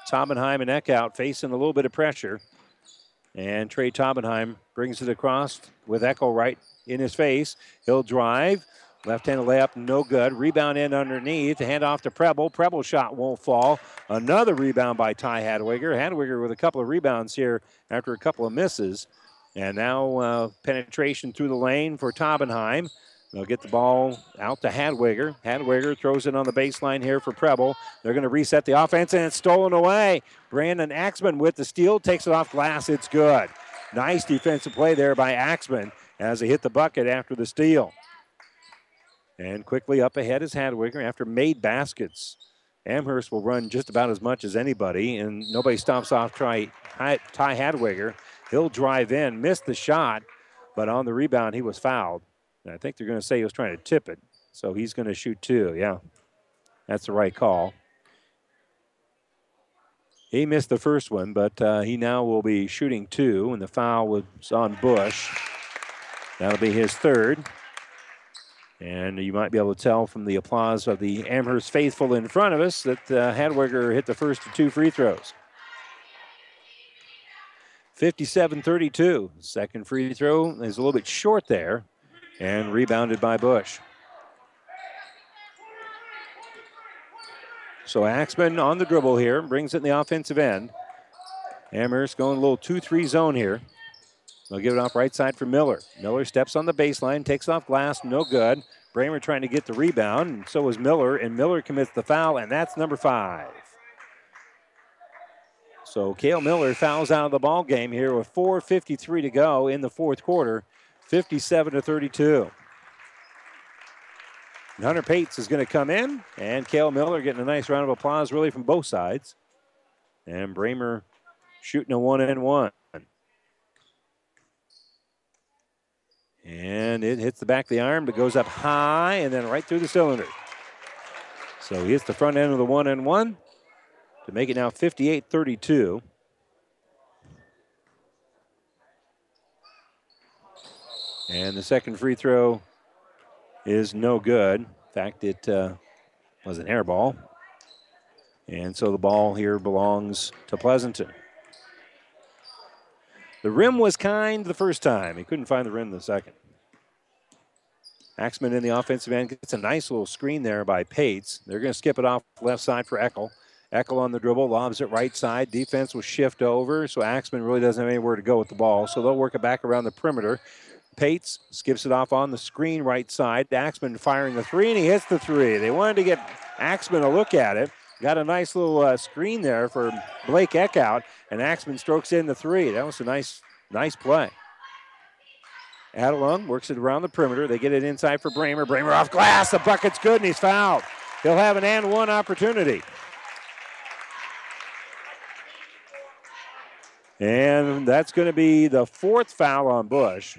[SPEAKER 1] Taubenheim and Eckhout facing a little bit of pressure. And Trey Taubenheim brings it across with Eckel right in his face. He'll drive. Left-handed layup, no good. Rebound in underneath. Hand off to Preble. Preble shot won't fall. Another rebound by Ty Hadwiger. Hadwiger with a couple of rebounds here after a couple of misses. And now uh, penetration through the lane for Taubenheim. They'll get the ball out to Hadwiger. Hadwiger throws it on the baseline here for Preble. They're going to reset the offense, and it's stolen away. Brandon Axman with the steal, takes it off glass. It's good. Nice defensive play there by Axman as he hit the bucket after the steal. And quickly up ahead is Hadwiger after made baskets. Amherst will run just about as much as anybody, and nobody stops off Ty, Ty Hadwiger. He'll drive in, missed the shot, but on the rebound he was fouled. And I think they're going to say he was trying to tip it, so he's going to shoot two. Yeah, that's the right call. He missed the first one, but uh, he now will be shooting two, and the foul was on Bush. That'll be his third. And you might be able to tell from the applause of the Amherst faithful in front of us that uh, Hadwiger hit the first of two free throws. fifty-seven thirty-two. Second free throw is a little bit short there and rebounded by Bush. So Axman on the dribble here, brings it in the offensive end. Amherst going a little two three zone here. They'll give it off right side for Miller. Miller steps on the baseline, takes off glass, no good. Bramer trying to get the rebound, and so is Miller, and Miller commits the foul, and that's number five. So Cale Miller fouls out of the ball game here with four fifty-three to go in the fourth quarter, fifty-seven to thirty-two. And Hunter Pates is going to come in, and Cale Miller getting a nice round of applause really from both sides. And Bramer shooting a one and one. And it hits the back of the iron, but goes up high and then right through the cylinder. So he hits the front end of the one and one to make it now fifty-eight thirty-two. And the second free throw is no good. In fact, it uh, was an air ball. And so the ball here belongs to Pleasanton. The rim was kind the first time. He couldn't find the rim the second. Axman in the offensive end gets a nice little screen there by Pates. They're going to skip it off left side for Eckel. Eckel on the dribble, lobs it right side. Defense will shift over, so Axman really doesn't have anywhere to go with the ball, so they'll work it back around the perimeter. Pates skips it off on the screen right side. Axman firing the three, and he hits the three. They wanted to get Axman a look at it. Got a nice little uh, screen there for Blake Eckhout, and Axman strokes in the three. That was a nice, nice play. Adelung works it around the perimeter. They get it inside for Bramer. Bramer off glass. The bucket's good, and he's fouled. He'll have an and one opportunity. And that's going to be the fourth foul on Bush.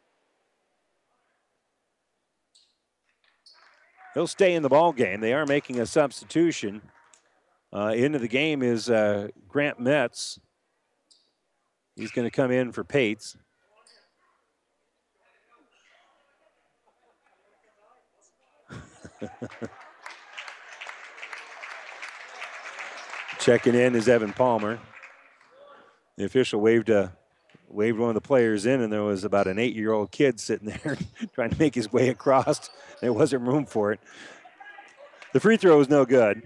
[SPEAKER 1] He'll stay in the ball game. They are making a substitution. Uh, into the game is uh, Grant Metz. He's going to come in for Pates. Checking in is Evan Palmer. The official waved a waved one of the players in, and there was about an eight-year-old kid sitting there trying to make his way across. There wasn't room for it. The free throw is no good.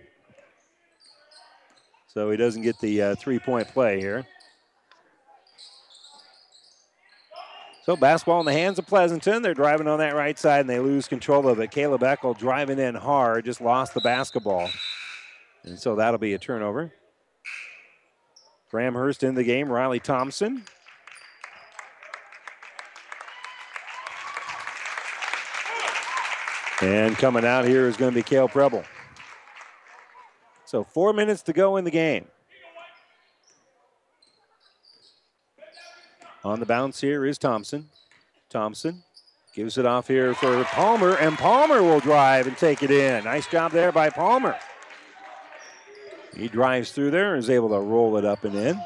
[SPEAKER 1] So he doesn't get the uh, three-point play here. So basketball in the hands of Pleasanton. They're driving on that right side, and they lose control of it. Caleb Eckel driving in hard, just lost the basketball. And so that'll be a turnover. For Amherst in the game, Riley Thompson. And coming out here is going to be Cale Preble. So four minutes to go in the game. On the bounce here is Thompson. Thompson gives it off here for Palmer, and Palmer will drive and take it in. Nice job there by Palmer. He drives through there and is able to roll it up and in.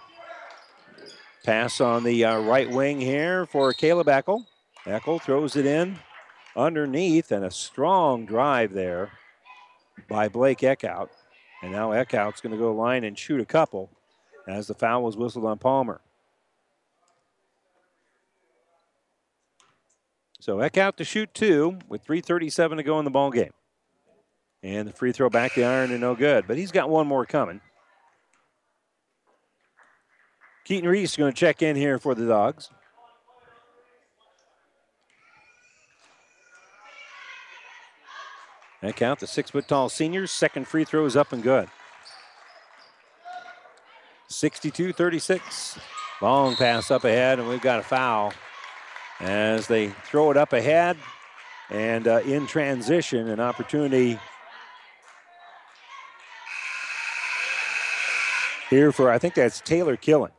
[SPEAKER 1] Pass on the uh, right wing here for Caleb Eckel. Eckel throws it in underneath, and a strong drive there by Blake Eckhout. And now Eckhout's going to go line and shoot a couple as the foul was whistled on Palmer. So Eckhout to shoot two with three thirty-seven to go in the ball game. And the free throw back the iron and no good. But he's got one more coming. Keaton Reese is going to check in here for the Dogs. Eckhout, the six-foot-tall senior, second free throw is up and good. sixty-two thirty-six. Long pass up ahead, and we've got a foul as they throw it up ahead. And uh, in transition, an opportunity here for, I think that's Taylor Killen.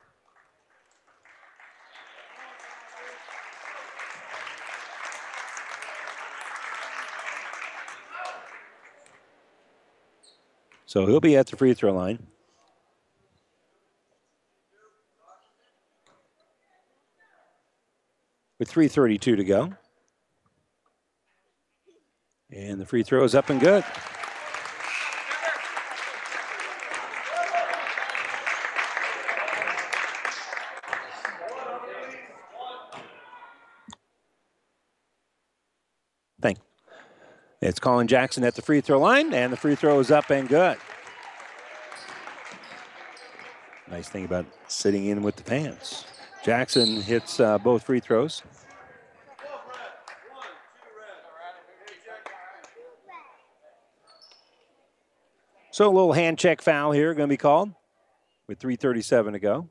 [SPEAKER 1] So he'll be at the free throw line. With three thirty-two to go. And the free throw is up and good. Thank you. It's Colin Jackson at the free throw line, and the free throw is up and good. Nice thing about sitting in with the fans. Jackson hits uh, both free throws. So a little hand check foul here going to be called with three thirty-seven to go.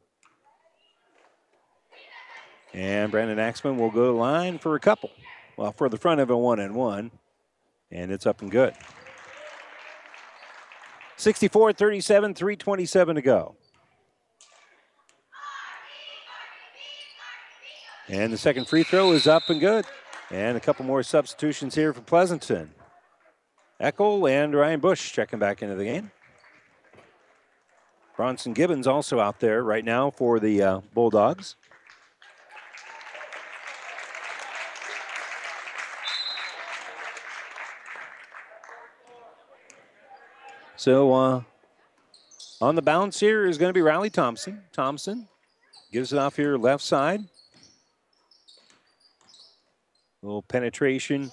[SPEAKER 1] And Brandon Axman will go to the line for a couple. Well, for the front of a one and one. And it's up and good. sixty-four thirty-seven, three twenty-seven to go. And the second free throw is up and good. And a couple more substitutions here for Pleasanton. Eckel and Ryan Bush checking back into the game. Bronson Gibbons also out there right now for the uh, Bulldogs. So uh, on the bounce here is going to be Riley Thompson. Thompson gives it off here left side. A little penetration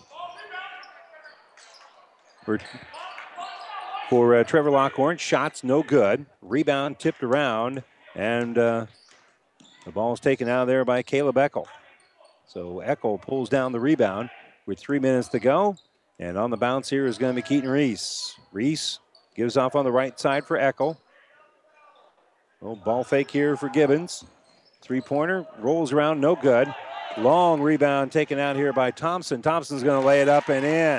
[SPEAKER 1] for, for uh, Trevor Lockhorn. Shots no good. Rebound tipped around. And uh, the ball's taken out of there by Caleb Eckel. So Eckel pulls down the rebound with three minutes to go. And on the bounce here is going to be Keaton Reese. Reese gives off on the right side for Eckel. Little ball fake here for Gibbons. Three-pointer, rolls around, no good. Long rebound taken out here by Thompson. Thompson's going to lay it up and in.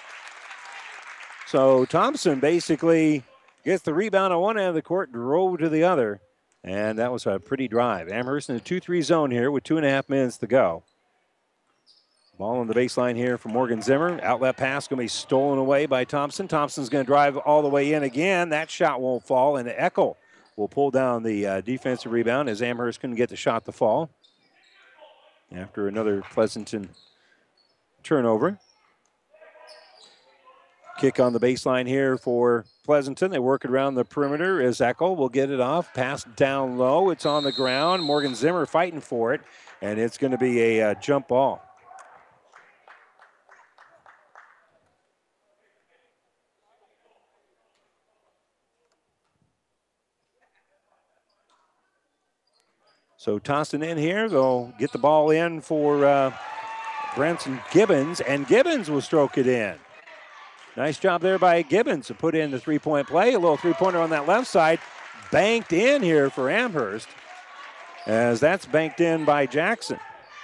[SPEAKER 1] So Thompson basically gets the rebound on one end of the court, drove to the other, and that was a pretty drive. Amherst in a two three zone here with two and a half minutes to go. Ball on the baseline here for Morgan Zimmer. Outlet pass going to be stolen away by Thompson. Thompson's going to drive all the way in again. That shot won't fall, and Eckel will pull down the uh, defensive rebound as Amherst couldn't get the shot to fall after another Pleasanton turnover. Kick on the baseline here for Pleasanton. They work it around the perimeter as Eckel will get it off. Pass down low. It's on the ground. Morgan Zimmer fighting for it, and it's going to be a uh, jump ball. So tossing in here, they'll get the ball in for uh, Branson Gibbons, and Gibbons will stroke it in. Nice job there by Gibbons to put in the three-point play. A little three-pointer on that left side. Banked in here for Amherst, as that's banked in by Jackson.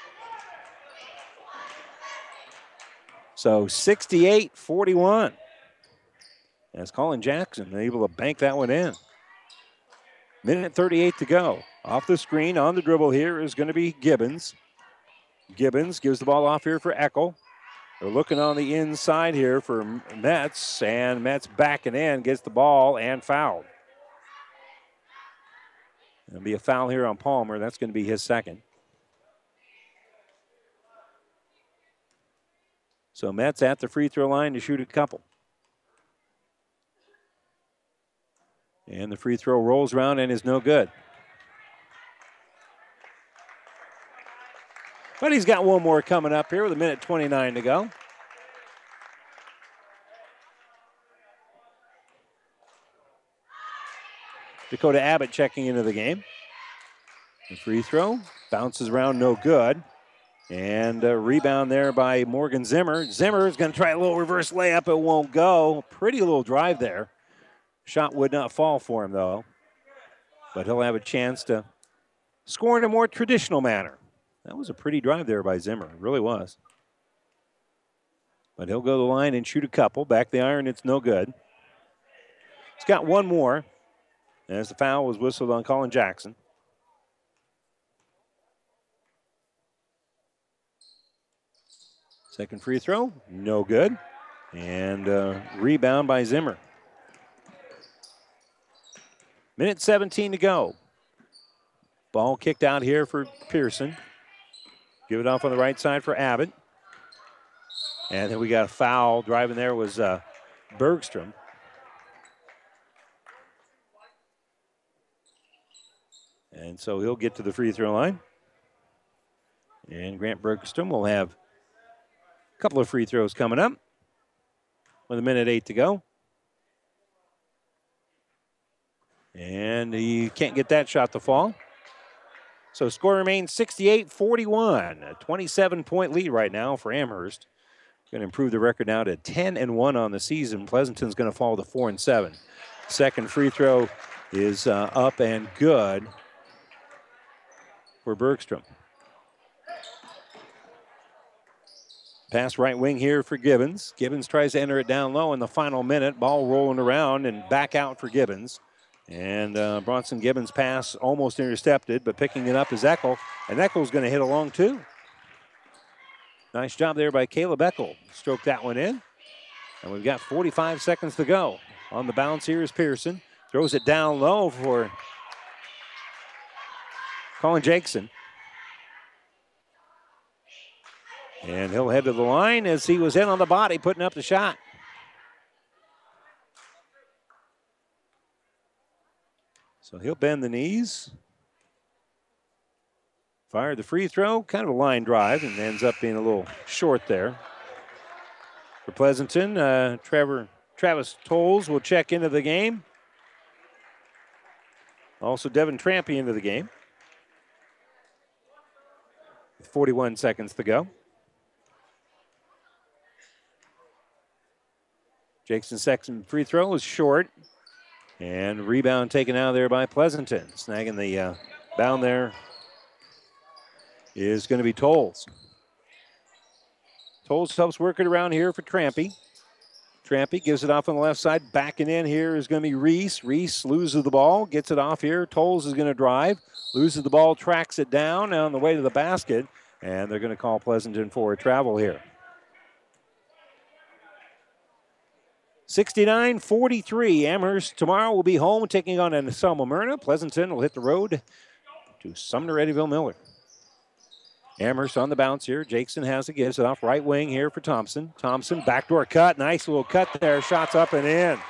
[SPEAKER 1] So sixty-eight forty-one. As Colin Jackson able to bank that one in. Minute thirty-eight to go. Off the screen, on the dribble here is going to be Gibbons. Gibbons gives the ball off here for Eckel. They're looking on the inside here for Metz, and Metz backing in, gets the ball and fouled. There'll be a foul here on Palmer. That's going to be his second. So Metz at the free throw line to shoot a couple. And the free throw rolls around and is no good. But he's got one more coming up here with a minute twenty-nine to go. Dakota Abbott checking into the game. The free throw bounces around, no good. And a rebound there by Morgan Zimmer. Zimmer is going to try a little reverse layup. It won't go. Pretty little drive there. Shot would not fall for him, though. But he'll have a chance to score in a more traditional manner. That was a pretty drive there by Zimmer. It really was. But he'll go to the line and shoot a couple. Back the iron, it's no good. He's got one more. As the foul was whistled on Colin Jackson. Second free throw, no good. And uh, rebound by Zimmer. Minute seventeen to go. Ball kicked out here for Pearson. Give it off on the right side for Abbott. And then we got a foul. Driving there was uh, Bergstrom. And so he'll get to the free throw line. And Grant Bergstrom will have a couple of free throws coming up with a minute eight to go. And he can't get that shot to fall. So score remains sixty-eight forty-one. A twenty-seven point lead right now for Amherst. Going to improve the record now to ten and one on the season. Pleasanton's going to fall to four and seven. Second free throw is uh, up and good for Bergstrom. Pass right wing here for Gibbons. Gibbons tries to enter it down low in the final minute. Ball rolling around and back out for Gibbons. And uh, Bronson Gibbons' pass almost intercepted, but picking it up is Eckel. And Eckel's going to hit along too. Nice job there by Caleb Eckel. Stroke that one in. And we've got forty-five seconds to go. On the bounce here is Pearson. Throws it down low for Colin Jackson. And he'll head to the line as he was in on the body, putting up the shot. So he'll bend the knees. Fired the free throw, kind of a line drive, and ends up being a little short there. For Pleasanton, uh, Trevor Travis Tolles will check into the game. Also Devin Trampy into the game. With forty-one seconds to go. Jackson's second free throw is short. And rebound taken out there by Pleasanton. Snagging the uh, bound there is going to be Tolles. Tolles helps work it around here for Trampy. Trampy gives it off on the left side. Backing in here is going to be Reese. Reese loses the ball, gets it off here. Tolles is going to drive, loses the ball, tracks it down on the way to the basket, and they're going to call Pleasanton for a travel here. sixty-nine forty-three. Amherst tomorrow will be home taking on Anselmo Myrna. Pleasanton will hit the road to Sumner Eddyville Miller. Amherst on the bounce here. Jackson has it, gives it off right wing here for Thompson. Thompson, backdoor cut. Nice little cut there. Shots up and in.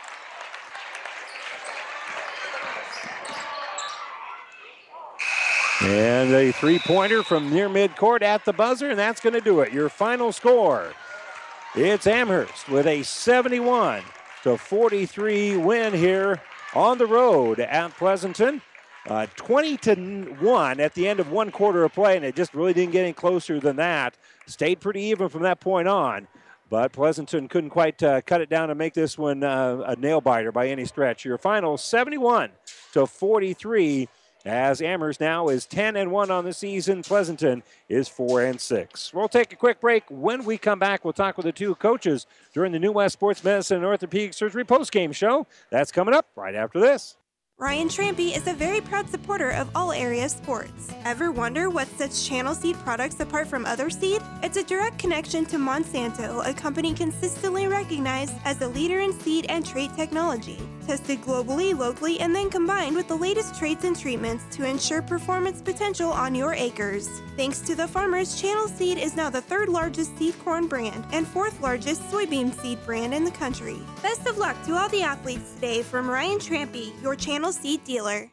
[SPEAKER 1] And a three-pointer from near midcourt at the buzzer, and that's going to do it. Your final score. It's Amherst with a seventy-one to forty-three win here on the road at Pleasanton. Uh, twenty to one at the end of one quarter of play, and it just really didn't get any closer than that. Stayed pretty even from that point on, but Pleasanton couldn't quite uh, cut it down and make this one uh, a nail-biter by any stretch. Your final seventy-one to forty-three. As Amherst now is ten and one on the season. Pleasanton is four and six. We'll take a quick break. When we come back, we'll talk with the two coaches during the New West Sports Medicine and Orthopedic Surgery postgame show. That's coming up right after this.
[SPEAKER 9] Ryan Trampy is a very proud supporter of all area sports. Ever wonder what sets Channel Seed products apart from other seed? It's a direct connection to Monsanto, a company consistently recognized as a leader in seed and trait technology. Tested globally, locally, and then combined with the latest traits and treatments to ensure performance potential on your acres. Thanks to the farmers, Channel Seed is now the third largest seed corn brand and fourth largest soybean seed brand in the country. Best of luck to all the athletes today from Ryan Trampy, your Channel Seed dealer.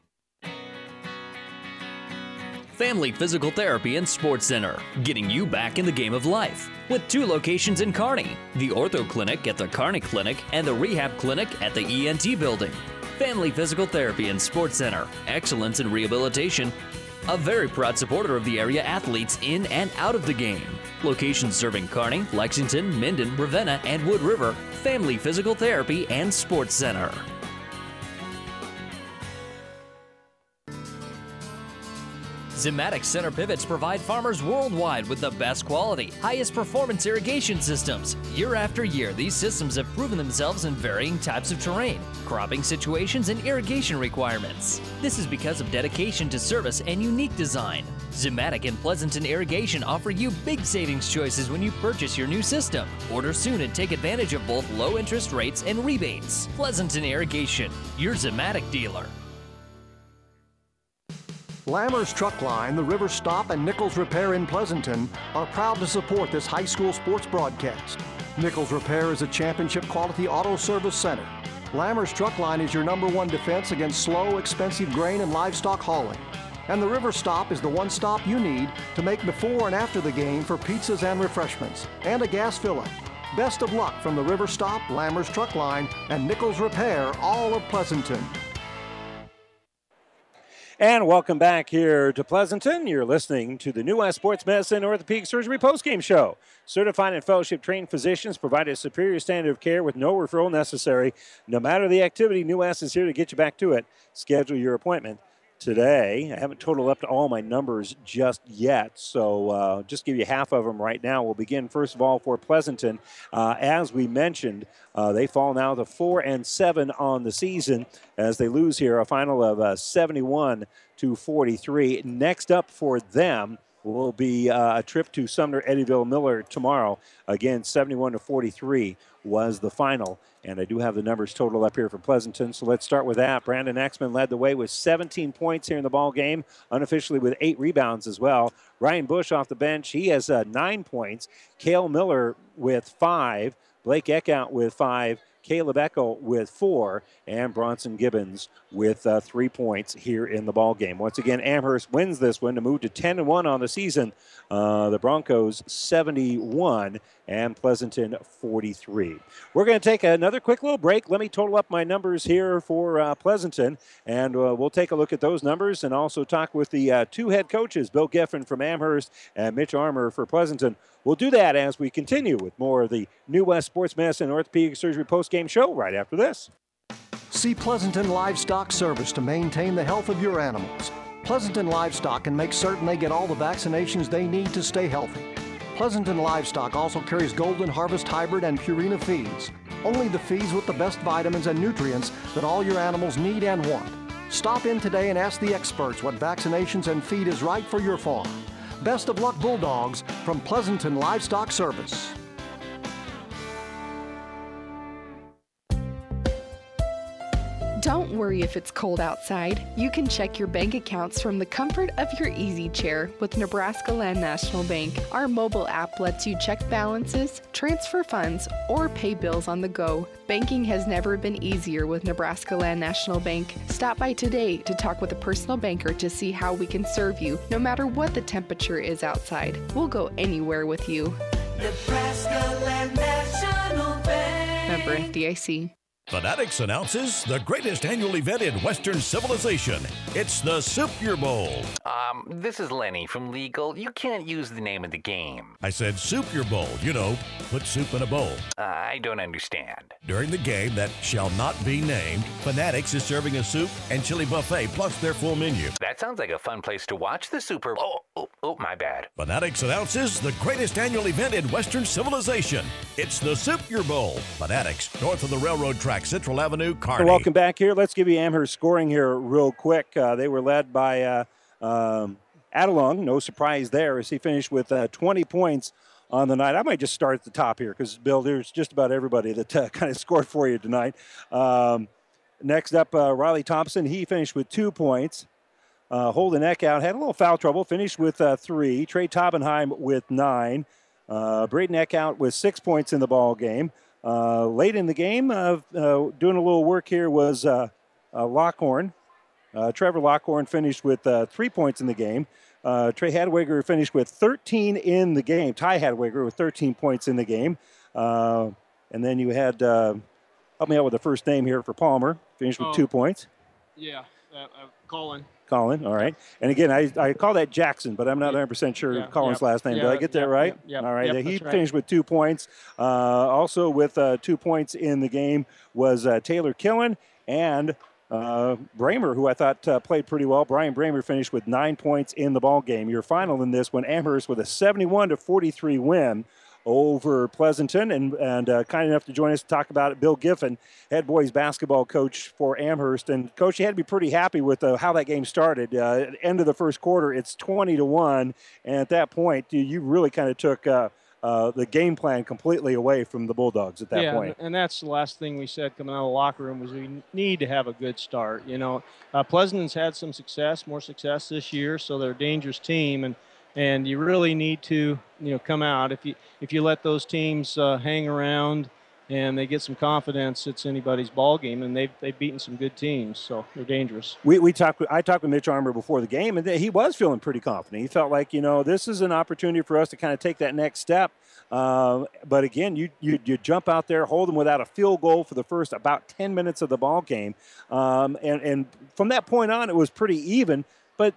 [SPEAKER 13] Family Physical Therapy and Sports Center, getting you back in the game of life. With two locations in Kearney, the Ortho Clinic at the Kearney Clinic and the Rehab Clinic at the E N T Building. Family Physical Therapy and Sports Center, excellence in rehabilitation. A very proud supporter of the area athletes in and out of the game. Locations serving Kearney, Lexington, Minden, Ravenna, and Wood River. Family Physical Therapy and Sports Center. Zimmatic center pivots provide farmers worldwide with the best quality, highest performance irrigation systems. Year after year, these systems have proven themselves in varying types of terrain, cropping situations, and irrigation requirements. This is because of dedication to service and unique design. Zimmatic and Pleasanton Irrigation offer you big savings choices when you purchase your new system. Order soon and take advantage of both low interest rates and rebates. Pleasanton Irrigation, your Zimmatic dealer.
[SPEAKER 2] Lammers Truck Line, the River Stop, and Nichols Repair in Pleasanton are proud to support this high school sports broadcast. Nichols Repair is a championship quality auto service center. Lammers Truck Line is your number one defense against slow, expensive grain and livestock hauling. And the River Stop is the one stop you need to make before and after the game for pizzas and refreshments, and a gas fill-up. Best of luck from the River Stop, Lammers Truck Line, and Nichols Repair, all of Pleasanton.
[SPEAKER 1] And welcome back here to Pleasanton. You're listening to the New West Sports Medicine Orthopedic Surgery postgame show. Certified and fellowship-trained physicians provide a superior standard of care with no referral necessary. No matter the activity, New West is here to get you back to it. Schedule your appointment today. I haven't totaled up to all my numbers just yet, so uh, just give you half of them right now. We'll begin, first of all, for Pleasanton. Uh, as we mentioned, uh, they fall now to four and seven on the season as they lose here a final of uh, seventy-one to forty-three. Next up for them will be uh, a trip to Sumner Eddyville Miller tomorrow. Again, seventy-one to forty-three was the final. And I do have the numbers total up here for Pleasanton, so let's start with that. Brandon Exman led the way with seventeen points here in the ball game, unofficially with eight rebounds as well. Ryan Bush off the bench, he has uh, nine points. Cale Miller with five. Blake Eckhout with five. Caleb Eckel with four, and Bronson Gibbons with uh, three points here in the ball game. Once again, Amherst wins this one to move to ten and one on the season. Uh, the Broncos seventy-one and Pleasanton forty-three. We're going to take another quick little break. Let me total up my numbers here for uh, Pleasanton, and uh, we'll take a look at those numbers and also talk with the uh, two head coaches, Bill Geffen from Amherst and Mitch Armour for Pleasanton. We'll do that as we continue with more of the New West Sports Medicine Orthopedic Surgery postgame show right after this.
[SPEAKER 2] See Pleasanton Livestock Service to maintain the health of your animals. Pleasanton Livestock can make certain they get all the vaccinations they need to stay healthy. Pleasanton Livestock also carries Golden Harvest Hybrid and Purina feeds. Only the feeds with the best vitamins and nutrients that all your animals need and want. Stop in today and ask the experts what vaccinations and feed is right for your farm. Best of luck, Bulldogs, from Pleasanton Livestock Service.
[SPEAKER 14] Don't worry if it's cold outside. You can check your bank accounts from the comfort of your easy chair with Nebraska Land National Bank. Our mobile app lets you check balances, transfer funds, or pay bills on the go. Banking has never been easier with Nebraska Land National Bank. Stop by today to talk with a personal banker to see how we can serve you, no matter what the temperature is outside. We'll go anywhere with you.
[SPEAKER 15] Nebraska Land National Bank.
[SPEAKER 14] Member F D I C.
[SPEAKER 16] Fanatics announces the greatest annual event in Western civilization. It's the Super Bowl.
[SPEAKER 17] Um, this is Lenny from Legal. You can't use the name of the game.
[SPEAKER 16] I said Super Bowl. You know, put soup in a bowl.
[SPEAKER 17] Uh, I don't understand.
[SPEAKER 16] During the game that shall not be named, Fanatics is serving a soup and chili buffet plus their full menu.
[SPEAKER 17] That sounds like a fun place to watch the Super Bowl. Oh, oh, oh, my bad.
[SPEAKER 16] Fanatics announces the greatest annual event in Western civilization. It's the Super Bowl. Fanatics, north of the railroad track Cadillac, Central Avenue, Kearney.
[SPEAKER 1] Welcome back here. Let's give you Amherst scoring here real quick. Uh, they were led by uh, um, Adelung. No surprise there as he finished with uh, twenty points on the night. I might just start at the top here because, Bill, there's just about everybody that uh, kind of scored for you tonight. Um, next up, uh, Riley Thompson. He finished with two points. Uh, Holden Eckhout had a little foul trouble, finished with uh, three. Trey Taubenheim with nine. Uh, Braden Eckhout with six points in the ball game. Uh, late in the game, uh, uh, doing a little work here was uh, uh, Lockhorn. Uh, Trevor Lockhorn finished with uh, three points in the game. Uh, Trey Hadwiger finished with thirteen in the game. Ty Hadwiger with thirteen points in the game. Uh, and then you had, uh, help me out with the first name here for Palmer. Finished with
[SPEAKER 18] Oh.
[SPEAKER 1] two points.
[SPEAKER 18] Yeah, uh, uh, Colin.
[SPEAKER 1] Colin, all right. And again, I, I call that Jackson, but I'm not one hundred percent sure
[SPEAKER 18] Yeah,
[SPEAKER 1] Colin's
[SPEAKER 18] yeah,
[SPEAKER 1] last name. Did
[SPEAKER 18] yeah,
[SPEAKER 1] I get that
[SPEAKER 18] yeah,
[SPEAKER 1] right?
[SPEAKER 18] yeah, yeah,
[SPEAKER 1] all right.
[SPEAKER 18] yep,
[SPEAKER 1] he
[SPEAKER 18] that's right.
[SPEAKER 1] finished with two points. Uh, also with uh, two points in the game was uh, Taylor Killen and uh, Bramer, who I thought uh, played pretty well. Brian Bramer finished with nine points in the ball game. Your final in this one, Amherst with a seventy-one to forty-three win over Pleasanton, and, and uh, kind enough to join us to talk about it, Bill Giffen, head boys basketball coach for Amherst. And, Coach, you had to be pretty happy with uh, how that game started. Uh, at the end of the first quarter, it's twenty to one, and at that point, you, you really kind of took uh, uh, the game plan completely away from the Bulldogs at that
[SPEAKER 18] yeah,
[SPEAKER 1] point.
[SPEAKER 18] and- and that's the last thing we said coming out of the locker room was we need to have a good start. You know, uh, Pleasanton's had some success, more success this year, so they're a dangerous team, and and you really need to, you know, come out. If you if you let those teams uh, hang around and they get some confidence, it's anybody's ball game, and they've they've beaten some good teams, so they're dangerous.
[SPEAKER 1] We we talked. I talked with Mitch Armour before the game, and he was feeling pretty confident. He felt like, you know, this is an opportunity for us to kind of take that next step. Uh, but again, you, you you jump out there, hold them without a field goal for the first about ten minutes of the ball game, um, and and from that point on, it was pretty even. But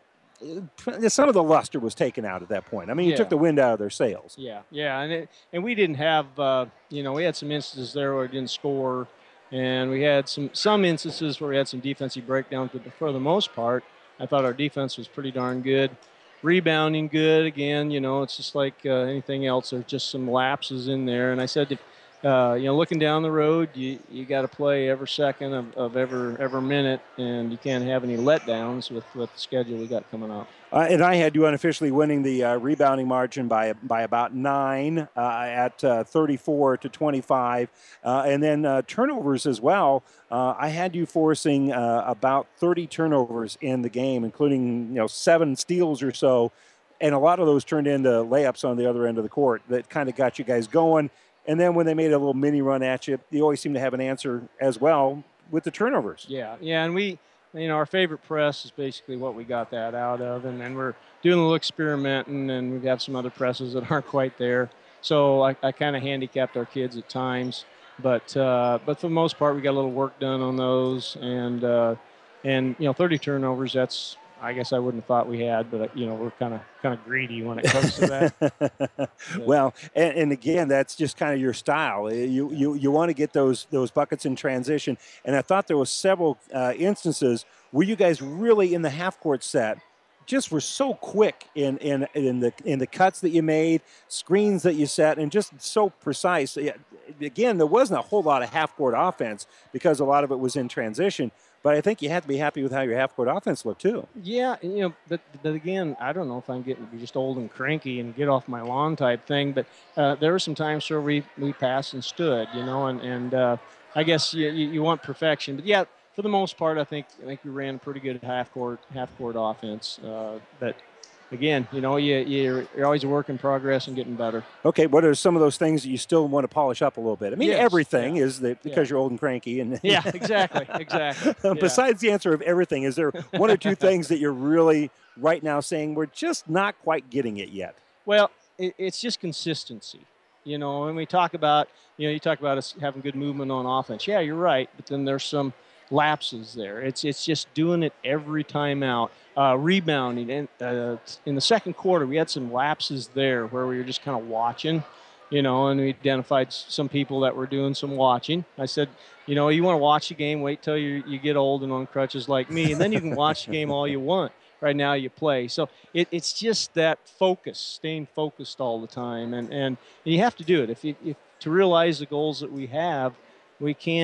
[SPEAKER 1] uh, some of the luster was taken out at that point. I mean, you
[SPEAKER 18] Yeah.
[SPEAKER 1] took the wind out of their sails.
[SPEAKER 18] Yeah, yeah, and it, and we didn't have, uh, you know, we had some instances there where we didn't score, and we had some some instances where we had some defensive breakdowns. But for the most part, I thought our defense was pretty darn good. Rebounding good again, you know, it's just like uh, anything else. There's just some lapses in there, and I said, if, uh, you know, looking down the road, you you got to play every second of, of every every minute, and you can't have any letdowns with, with the schedule we got coming up.
[SPEAKER 1] Uh, and I had you unofficially winning the uh, rebounding margin by by about nine uh, at uh, thirty-four to twenty-five, uh, and then uh, turnovers as well. Uh, I had you forcing uh, about thirty turnovers in the game, including, you know, seven steals or so, and a lot of those turned into layups on the other end of the court that kind of got you guys going. And then when they made a little mini run at you, you always seem to have an answer as well with the turnovers.
[SPEAKER 18] Yeah, yeah, and we, you know, our favorite press is basically what we got that out of, and then we're doing a little experimenting, and we have some other presses that aren't quite there. So I, I kind of handicapped our kids at times, but uh, but for the most part, we got a little work done on those, and uh, and you know, thirty turnovers. That's, I guess I wouldn't have thought we had, but you know, we're kind of kind of greedy when it comes to that.
[SPEAKER 1] Well, and, and again, that's just kind of your style. You you you want to get those those buckets in transition. And I thought there was several uh, instances where you guys really in the half court set just were so quick in in in the in the cuts that you made, screens that you set, and just so precise. Again, there wasn't a whole lot of half court offense because a lot of it was in transition. But I think you have to be happy with how your half-court offense looked, too.
[SPEAKER 18] Yeah, you know, but, but again, I don't know if I'm getting just old and cranky and get off my lawn type thing, but uh, there were some times where we, we passed and stood, you know, and, and uh, I guess you, you, you want perfection. But, yeah, for the most part, I think I think we ran a pretty good half-court half-court offense. Uh, but, again, you know, you, you're, you're always a work in progress and getting better.
[SPEAKER 1] Okay, what are some of those things that you still want to polish up a little bit? I mean,
[SPEAKER 18] Yes,
[SPEAKER 1] everything
[SPEAKER 18] yeah.
[SPEAKER 1] is that because
[SPEAKER 18] Yeah.
[SPEAKER 1] you're old and cranky. And
[SPEAKER 18] Yeah, exactly, exactly. Yeah.
[SPEAKER 1] Besides the answer of everything, is there one or two things that you're really right now saying we're just not quite getting it yet?
[SPEAKER 18] Well, it, it's just consistency. You know, when we talk about, you know, you talk about us having good movement on offense. Yeah, you're right, but then there's some lapses there. It's it's just doing it every time out. Uh, rebounding. And uh, in the second quarter, we had some lapses there where we were just kind of watching, you know, and we identified s- some people that were doing some watching. I said, you know, you want to watch the game, wait till you, you get old and on crutches like me, and then you can watch the game all you want. Right now you play. So it, it's just that focus, staying focused all the time. And, and you have to do it. If, you, if to realize the goals that we have, we can't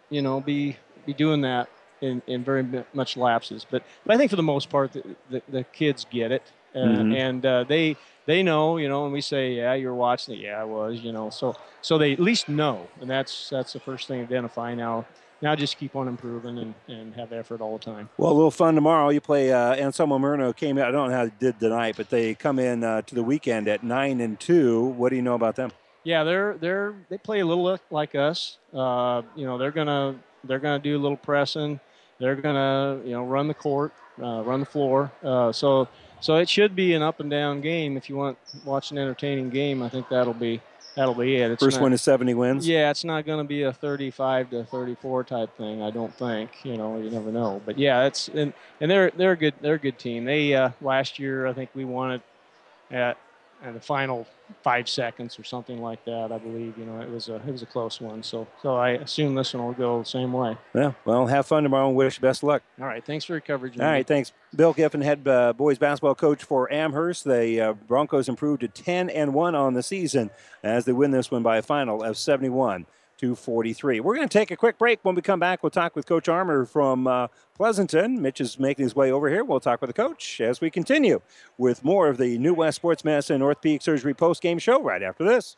[SPEAKER 18] you know, be be doing that in, in very much lapses. But, but I think for the most part, the, the, the kids get it. Uh,
[SPEAKER 1] Mm-hmm.
[SPEAKER 18] And uh, they they know, you know, and we say, yeah, you were watching it. Yeah, I was, you know. So so they at least know. And that's that's the first thing to identify now. Now just keep on improving and, and have effort all the time.
[SPEAKER 1] Well, a little fun tomorrow. You play uh, Anselmo Murno came in. I don't know how they did tonight, but they come in uh, to the weekend at nine and two. What do you know about them?
[SPEAKER 18] Yeah, they're they're they play a little like us. Uh, you know, they're gonna they're gonna do a little pressing. They're gonna you know run the court, uh, run the floor. Uh, so so it should be an up and down game. If you want to watch an entertaining game, I think that'll be that'll be it. It's
[SPEAKER 1] First
[SPEAKER 18] not,
[SPEAKER 1] one is seventy wins.
[SPEAKER 18] Yeah, it's not going to be a thirty-five to thirty-four type thing. I don't think. You know, you never know. But yeah, it's and, and they're they're a good they're a good team. They uh, last year I think we won it at and the final five seconds or something like that, I believe. You know, it was a it was a close one. So so I assume this one will go the same way.
[SPEAKER 1] Yeah. Well, have fun tomorrow and wish you best of luck.
[SPEAKER 18] All right. Thanks for your coverage.
[SPEAKER 1] All right. Thanks, Bill Giffen, head uh, boys basketball coach for Amherst. The uh, Broncos improved to ten and one on the season as they win this one by a final of seventy-one to forty-three. We're going to take a quick break. When we come back, we'll talk with Coach Armour from uh, Pleasanton. Mitch is making his way over here. We'll talk with the coach as we continue with more of the New West Sports Medicine Orthopedic Surgery post-game show right after this.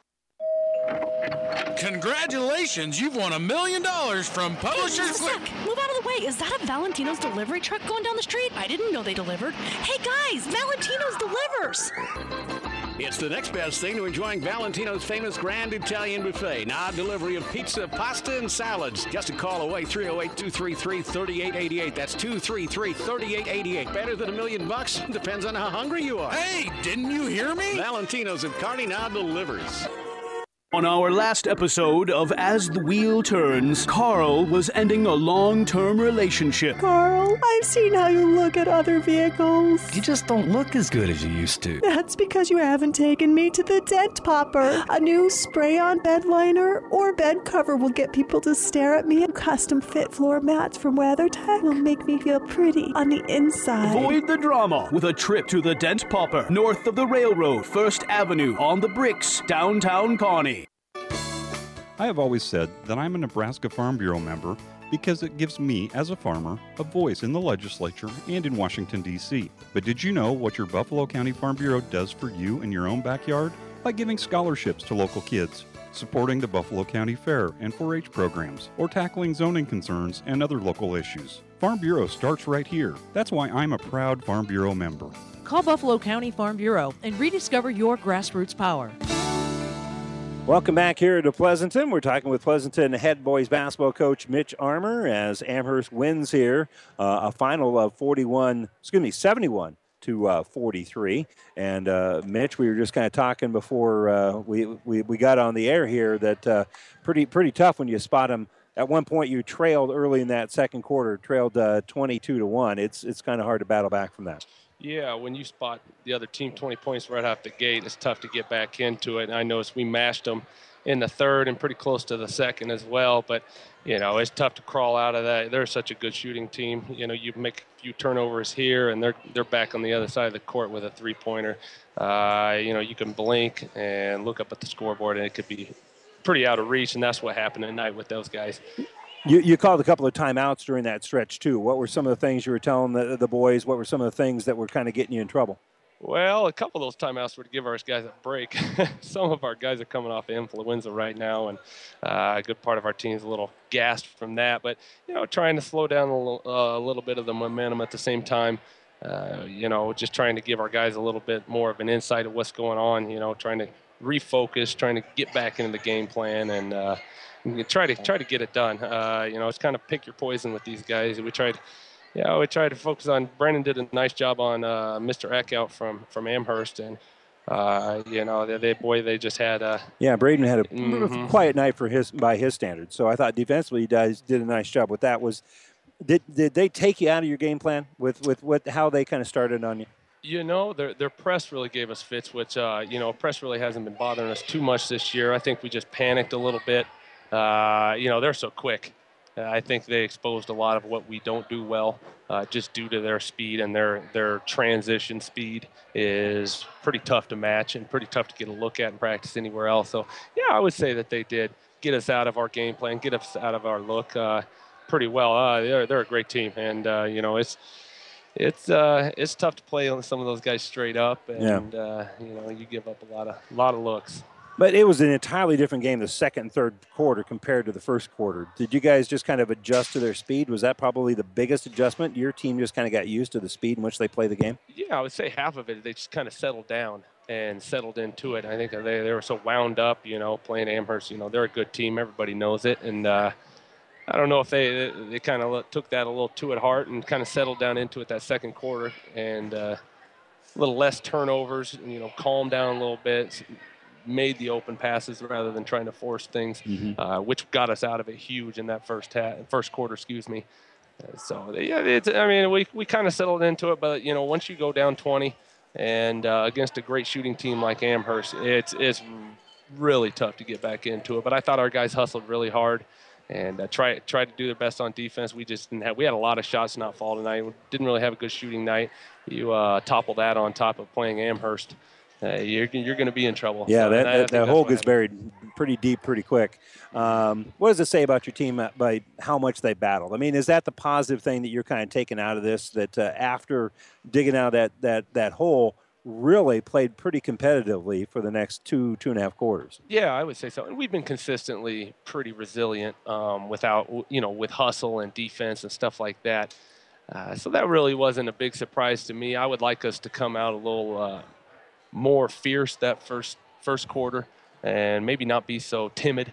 [SPEAKER 19] Congratulations, you've won a million dollars from Publishers
[SPEAKER 20] Hey, Zach, move out of the way. Is that a Valentino's delivery truck going down the street? I didn't know they delivered. Hey guys, Valentino's delivers.
[SPEAKER 21] It's the next best thing to enjoying Valentino's famous Grand Italian Buffet. Now, delivery of pizza, pasta, and salads. Just a call away, three oh eight, two three three, three eight eight eight. That's two three three, three eight eight eight. Better than a million bucks? Depends on how hungry you are.
[SPEAKER 19] Hey, didn't you hear me?
[SPEAKER 21] Valentino's of Kearney now delivers.
[SPEAKER 22] On our last episode of As the Wheel Turns, Carl was ending a long-term relationship.
[SPEAKER 23] Carl, I've seen how you look at other vehicles.
[SPEAKER 24] You just don't look as good as you used to.
[SPEAKER 23] That's because you haven't taken me to the Dent Popper. A new spray-on bed liner or bed cover will get people to stare at me, and custom-fit floor mats from WeatherTech will make me feel pretty on the inside.
[SPEAKER 22] Avoid the drama with a trip to the Dent Popper, north of the railroad, First Avenue, on the Bricks, downtown Kearney.
[SPEAKER 25] I have always said that I'm a Nebraska Farm Bureau member because it gives me, as a farmer, a voice in the legislature and in Washington, D C But did you know what your Buffalo County Farm Bureau does for you in your own backyard? By giving scholarships to local kids, supporting the Buffalo County Fair and four H programs, or tackling zoning concerns and other local issues. Farm Bureau starts right here. That's why I'm a proud Farm Bureau member.
[SPEAKER 26] Call Buffalo County Farm Bureau and rediscover your grassroots power.
[SPEAKER 1] Welcome back here to Pleasanton. We're talking with Pleasanton head boys basketball coach Mitch Armour as Amherst wins here uh, a final of forty-one, excuse me, seventy-one to uh, forty-three. And uh, Mitch, we were just kind of talking before uh, we, we we got on the air here that uh, pretty pretty tough when you spot them. At one point, you trailed early in that second quarter, trailed uh, twenty-two to one. It's it's kind of hard to battle back from that.
[SPEAKER 27] Yeah, when you spot the other team twenty points right off the gate, it's tough to get back into it. And I noticed we mashed them in the third and pretty close to the second as well. But, you know, it's tough to crawl out of that. They're such a good shooting team. You know, you make a few turnovers here, and they're they're back on the other side of the court with a three-pointer. Uh, you know, you can blink and look up at the scoreboard, and it could be pretty out of reach, and that's what happened tonight with those guys.
[SPEAKER 1] You, you called a couple of timeouts during that stretch, too. What were some of the things you were telling the, the boys? What were some of the things that were kind of getting you in trouble?
[SPEAKER 27] Well, a couple of those timeouts were to give our guys a break. Some of our guys are coming off influenza right now, and uh, a good part of our team is a little gassed from that. But, you know, trying to slow down a little, uh, a little bit of the momentum at the same time. Uh, you know, just trying to give our guys a little bit more of an insight of what's going on, you know, trying to refocus, trying to get back into the game plan, and uh, try to try to get it done. Uh, you know, it's kind of pick your poison with these guys. We tried, yeah, we tried to focus on. Brandon did a nice job on uh, Mister Eckhout from from Amherst, and uh, you know, they, they boy, they just had a
[SPEAKER 1] yeah. Braden had a
[SPEAKER 27] mm-hmm.
[SPEAKER 1] quiet night for his by his standards. So I thought defensively, you guys did a nice job with that. Was did did they take you out of your game plan with with what how they kind of started on you?
[SPEAKER 27] You know, their their press really gave us fits, which uh, you know, press really hasn't been bothering us too much this year. I think we just panicked a little bit. Uh, you know, they're so quick. Uh, I think they exposed a lot of what we don't do well, uh, just due to their speed, and their their transition speed is pretty tough to match and pretty tough to get a look at and practice anywhere else. So, yeah, I would say that they did get us out of our game plan, get us out of our look uh, pretty well. Uh, they're they're a great team, and uh, you know it's it's uh, it's tough to play on some of those guys straight up, and
[SPEAKER 1] Yeah.
[SPEAKER 27] uh, you know you give up a lot of lot of looks.
[SPEAKER 1] But it was an entirely different game the second and third quarter compared to the first quarter. Did you guys just kind of adjust to their speed? Was that probably the biggest adjustment? Your team just kind of got used to the speed in which they play the game?
[SPEAKER 27] Yeah, I would say half of it, they just kind of settled down and settled into it. I think they, they were so wound up, you know, playing Amherst. You know, they're a good team. Everybody knows it. And uh, I don't know if they they kind of took that a little too at heart and kind of settled down into it that second quarter. And uh, a little less turnovers, you know, calmed down a little bit, made the open passes rather than trying to force things,
[SPEAKER 1] Mhm.
[SPEAKER 27] uh, which got us out of it huge in that first half, first quarter, excuse me. Uh, so yeah, it's, I mean, we we kind of settled into it, but you know, once you go down twenty and uh, against a great shooting team like Amherst, it's it's really tough to get back into it. But I thought our guys hustled really hard and uh, tried tried to do their best on defense. We just didn't have. We had a lot of shots not fall tonight. We didn't really have a good shooting night. You uh, topple that on top of playing Amherst. Uh, you're you're going to be in trouble.
[SPEAKER 1] Yeah,
[SPEAKER 27] So,
[SPEAKER 1] that,
[SPEAKER 27] and I
[SPEAKER 1] that,
[SPEAKER 27] think
[SPEAKER 1] that
[SPEAKER 27] that's
[SPEAKER 1] hole
[SPEAKER 27] what
[SPEAKER 1] gets
[SPEAKER 27] happened.
[SPEAKER 1] buried pretty deep, pretty quick. Um, what does it say about your team by how much they battled? I mean, is that the positive thing that you're kind of taking out of this, that uh, after digging out that, that, that hole, really played pretty competitively for the next two, two and a half quarters?
[SPEAKER 27] Yeah, I would say so. And we've been consistently pretty resilient um, without, you know, with hustle and defense and stuff like that. Uh, so that really wasn't a big surprise to me. I would like us to come out a little uh, more fierce that first first quarter and maybe not be so timid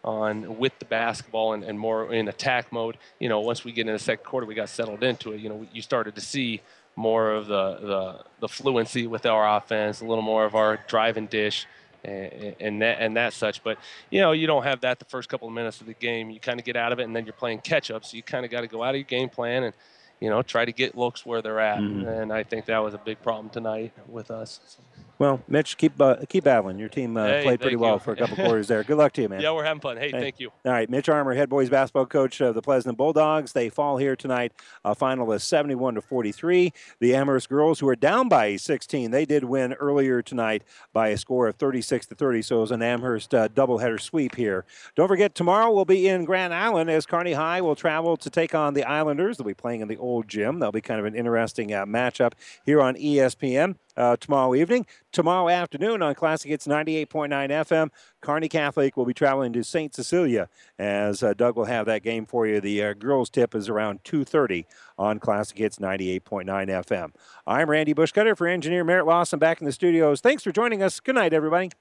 [SPEAKER 27] on with the basketball and, and more in attack mode. You know, once we get in the second quarter, we got settled into it. You know, you started to see more of the, the, the fluency with our offense, a little more of our drive and dish and, and that and that such. But, you know, you don't have that the first couple of minutes of the game. You kind of get out of it, and then you're playing catch-up. So you kind of got to go out of your game plan and, you know, try to get looks where they're at.
[SPEAKER 1] Mhm.
[SPEAKER 27] And I think that was a big problem tonight with us.
[SPEAKER 1] Well, Mitch, keep uh, keep battling. Your team uh,
[SPEAKER 27] Hey,
[SPEAKER 1] played pretty
[SPEAKER 27] thank
[SPEAKER 1] well
[SPEAKER 27] you.
[SPEAKER 1] for a couple quarters there. Good luck to you, man.
[SPEAKER 27] Yeah, we're having fun. Hey, thank you.
[SPEAKER 1] All right, Mitch Armour, head boys basketball coach of the Pleasant Bulldogs. They fall here tonight. A final is seventy-one to forty-three. The Amherst girls, who are down by sixteen, they did win earlier tonight by a score of thirty-six to thirty. So it was an Amherst uh, doubleheader sweep here. Don't forget, tomorrow we'll be in Grand Island as Kearney High will travel to take on the Islanders. They'll be playing in the old gym. That'll be kind of an interesting uh, matchup here on E S P N. Uh, tomorrow evening. Tomorrow afternoon on Classic Hits ninety-eight point nine F M, Kearney Catholic will be traveling to Saint Cecilia as uh, Doug will have that game for you. The uh, girls' tip is around two thirty on Classic Hits ninety-eight point nine F M. I'm Randy Bushcutter for engineer Merritt Lawson back in the studios. Thanks for joining us. Good night, everybody.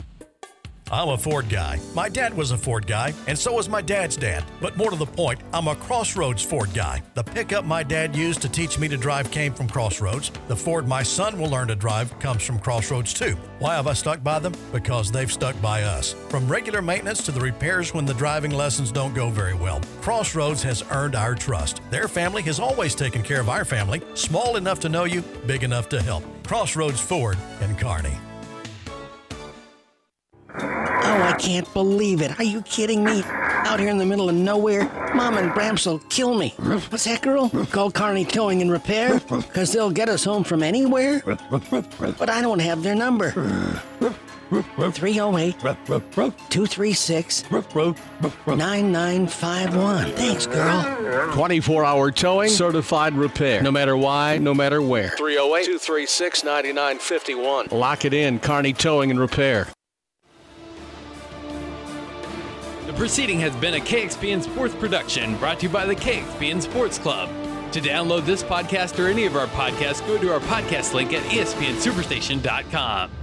[SPEAKER 16] I'm a Ford guy. My dad was a Ford guy, and so was my dad's dad. But more to the point, I'm a Crossroads Ford guy. The pickup my dad used to teach me to drive came from Crossroads. The Ford my son will learn to drive comes from Crossroads too. Why have I stuck by them? Because they've stuck by us. From regular maintenance to the repairs when the driving lessons don't go very well, Crossroads has earned our trust. Their family has always taken care of our family, small enough to know you, big enough to help. Crossroads Ford in Kearney.
[SPEAKER 3] Oh, I can't believe it. Are you kidding me? Out here in the middle of nowhere, Mom and Bramps will kill me. What's that, girl? Call Kearney Towing and Repair? Because they'll get us home from anywhere? But I don't have their number. three oh eight, two three six, nine nine five one. Thanks, girl.
[SPEAKER 22] twenty-four hour towing, certified repair. No matter why, no matter where.
[SPEAKER 5] three oh eight, two three six, nine nine five one.
[SPEAKER 22] Lock it in, Kearney Towing and Repair.
[SPEAKER 6] The proceeding has been a K X P N Sports production brought to you by the K X P N Sports Club. To download this podcast or any of our podcasts, go to our podcast link at E S P N Superstation dot com.